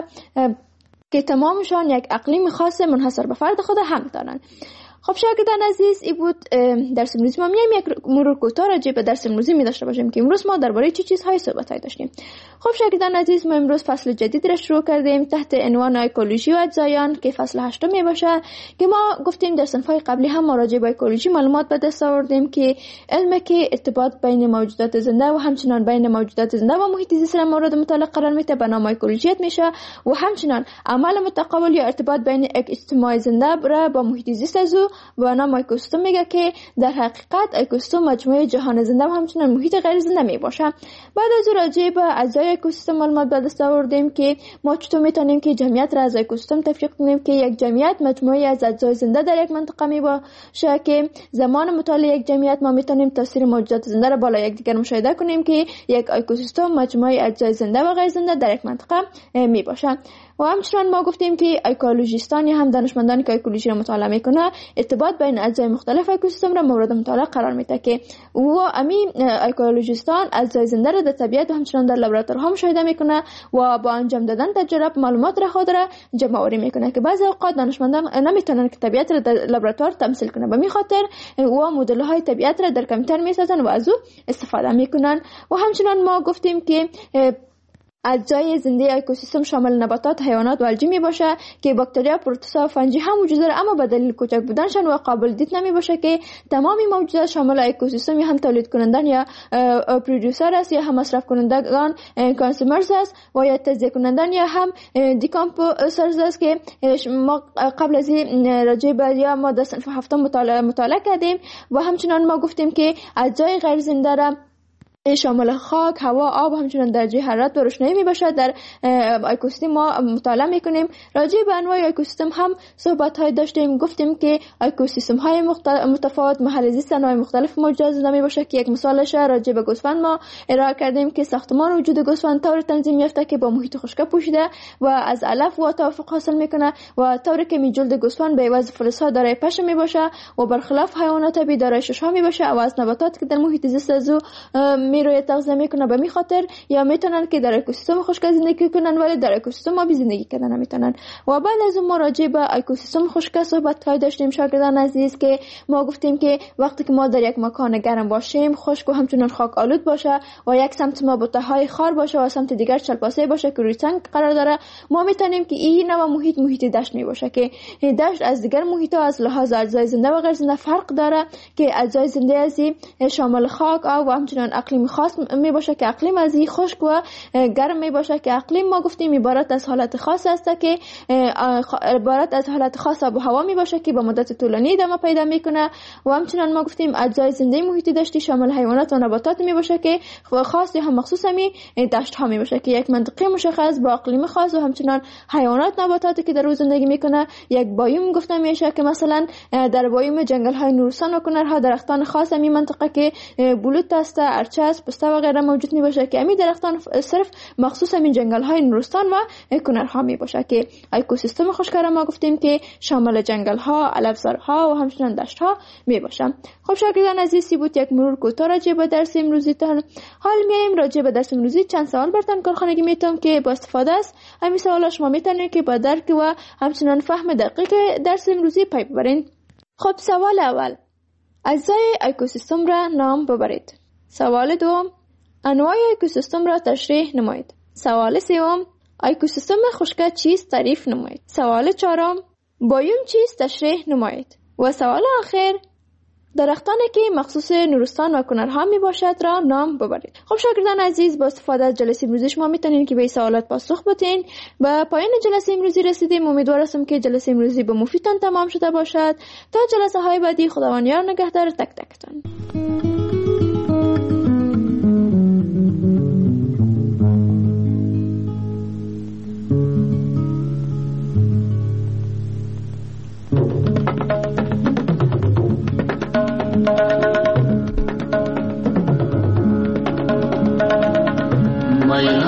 که تمامشان یک اقلیم خاص منحصر به فرد خود هم دارند. خب شاگردان عزیز، این بود درس امروزی. ما میایم یک مرور کوتاه راجع به درس امروزی می داشته باشیم که امروز ما درباره چه چیزهای صحبت داشتیم. خب شاگردان عزیز، ما امروز فصل جدید را شروع کردیم تحت عنوان اکولوژی و اجزایان که فصل 8 می باشه که ما گفتیم در صنف‌های قبلی هم ما راجع به اکولوژی معلومات به دست آوردیم که علمی که ارتباط بین موجودات زنده و همچنان بین موجودات زنده و محیط زیست را مورد مطالعه قرار میده به نام اکولوژیت میشه و همچنان عمل متقابل یا ارتباط بین اجتماع زنده را با محیط زیست از و نام اکوسیستم میگه که در حقیقت اکوسیستم مجموعه جهان زنده و همچنان محیط غیر زنده می باشه. بعد از راجع به اجزای اکوسیستم معلومات به دست آوردیم که ما چطور میتونیم که جمعیت را از اکوسیستم تفکیک کنیم که یک جمعیت مجموعه از اجزای زنده در یک منطقه می باشه که زمان مطالعه یک جمعیت ما میتونیم تاثیر موجودات زنده را بالا یکدیگر مشاهده کنیم که یک اکوسیستم مجموعه اجزای زنده و غیر زنده در یک منطقه می باشه. و همچنان ما گفتیم که اکولوژیستان یا هم دانشمندانی که اکولوژی را مطالعه میکنه ارتباط بین اجزای مختلف اکوسیستم را مورد مطالعه قرار میده که او همین اکولوژیستان اجزای زنده را در طبیعت و همچنان در لابراتوارها مشاهده میکنه و با انجام دادن تجربه معلومات را خود را جمع آوری میکنه که بعضی اوقات دانشمندان نمیتونن که طبیعت را در لابراتوار تمثیل کنه، به همین خاطر او مدل های طبیعت را در کامپیوتر میسازن و از او استفاده میکنن. و همچنان ما گفتیم که اجزای زنده اکوسیستم شامل نباتات، حیوانات و الجی می باشه که باکتریا، پروتوزوا و فنجی هم وجود داره، اما به دلیل کوچک بودنشان و قابل دید نمی باشه که تمامی موجودات شامل اکوسیستم هم تولید کنندگان یا پرودوسر است یا هم مصرف کنندگان کانسومرز است و یا تجزیه کنندگان یا هم دیکامپوزرز است که ما قبل از این راجع به یا ما در صنف هفتم مطالعه کردیم و همچنان ما گفتیم که اجزای غیر زنده را شامل خاک، هوا، آب و همچنین درجه حرارت و روشنایی می باشد. در اکوسیستم ما مطالعه می کنیم. راجع به انواع اکوسیستم هم صحبت های داشتیم. گفتیم که اکوسیستم های متفاوت محل زیست انواع مختلف موجود زنده می باشه که یک مثالش راجع به گوسفند ما ارائه کردیم که ساختمان وجود گوسفند طور تنظیم یافته که با محیط خشک پوشیده و از علف و توافق حاصل میکنه و طوری که جلد گوسفند به عوض فلز ها دارای پشه می باشه و برخلاف حیوانات آبی دارای شش ها می باشه و از نباتات که در محیط زیست از روی تغذیه میکنه به می خاطر یا میتونن که در اکوسیستم خشک زندگی کنن ولی در اکوسیستم آبی زندگی کردن نمیتونن. و بعد از اون ما راجع به اکوسیستم خشک صحبت داشتیم شاگردان عزیز که ما گفتیم که وقتی که ما در یک مکان گرم باشیم، خشک و همچنان خاک آلود باشه و یک سمت ما بوته‌های خار باشه و سمت دیگر چلپاسه باشه که روی سنگ قرار داره، ما میتونیم که این نوع محیط دشت می باشه که دشت از دیگر محیط‌ها از لحاظ اجزای زنده و غیر زنده فرق داره که اجزای زنده از شامل خاک، آب و همچنان اقلیم خاص می باشه که اقلیم از این خشک و گرم می باشه که اقلیم ما گفتیم عبارت از حالت خاص است که عبارت از حالت خاص آب و هوا می باشه که با مدت طولانی ادامه پیدا میکنه و همچنان ما گفتیم اجزای زنده محیط دشتی شامل حیوانات و نباتات می باشه که خاص هم مخصوص همی دشت ها می باشه که یک منطقه مشخص با اقلیم خاص و همچنان حیوانات نباتاتی که در روز زندگی میکنه. یک بایوم گفته میشه که مثلا در بایوم جنگل های نورستان و کنرها درختان خاص همی منطقه که بلوط است، ارچه است، پسته و غیره موجود می باشه که همین درختان صرف مخصوص همین جنگل های نورستان و کنرها می باشه که اکوسیستم خشک را ما گفتیم که شامل جنگل ها، علفزارها و همچنان دشت ها می باشه. خب شاگردان عزیز بود یک مرور کوتاه راجع به درس امروزیتان. حال میایم راجع به درس امروزی چند سوال براتون کارخانگی میتونم که با استفاده است همین سوالا شما میتونید که با درک و همچنان فهم دقیق درس امروزی پی ببرین. خب سوال اول، اجزای اکوسیستم را نام ببرید. سوال دوم، انواع اکوسیستم را تشریح نمایید. سوال سوم، اکوسیستم خشک چیست تعریف نمایید. سوال چهارم، بایوم چیست تشریح نمایید. و سوال آخر، درختانی که مخصوص نورستان و کنرها می باشد را نام ببرید. خب شاگردان عزیز با استفاده از جلسه امروزی شما میتونید که به سوالات پاسخ بدین. به پایان جلسه امروزی رسیدیم. امیدوار هستم که جلسه امروزی به مفیدتان تمام شده باشد. تا جلسه های بعدی خداوند یار نگهدار تک تکتان. My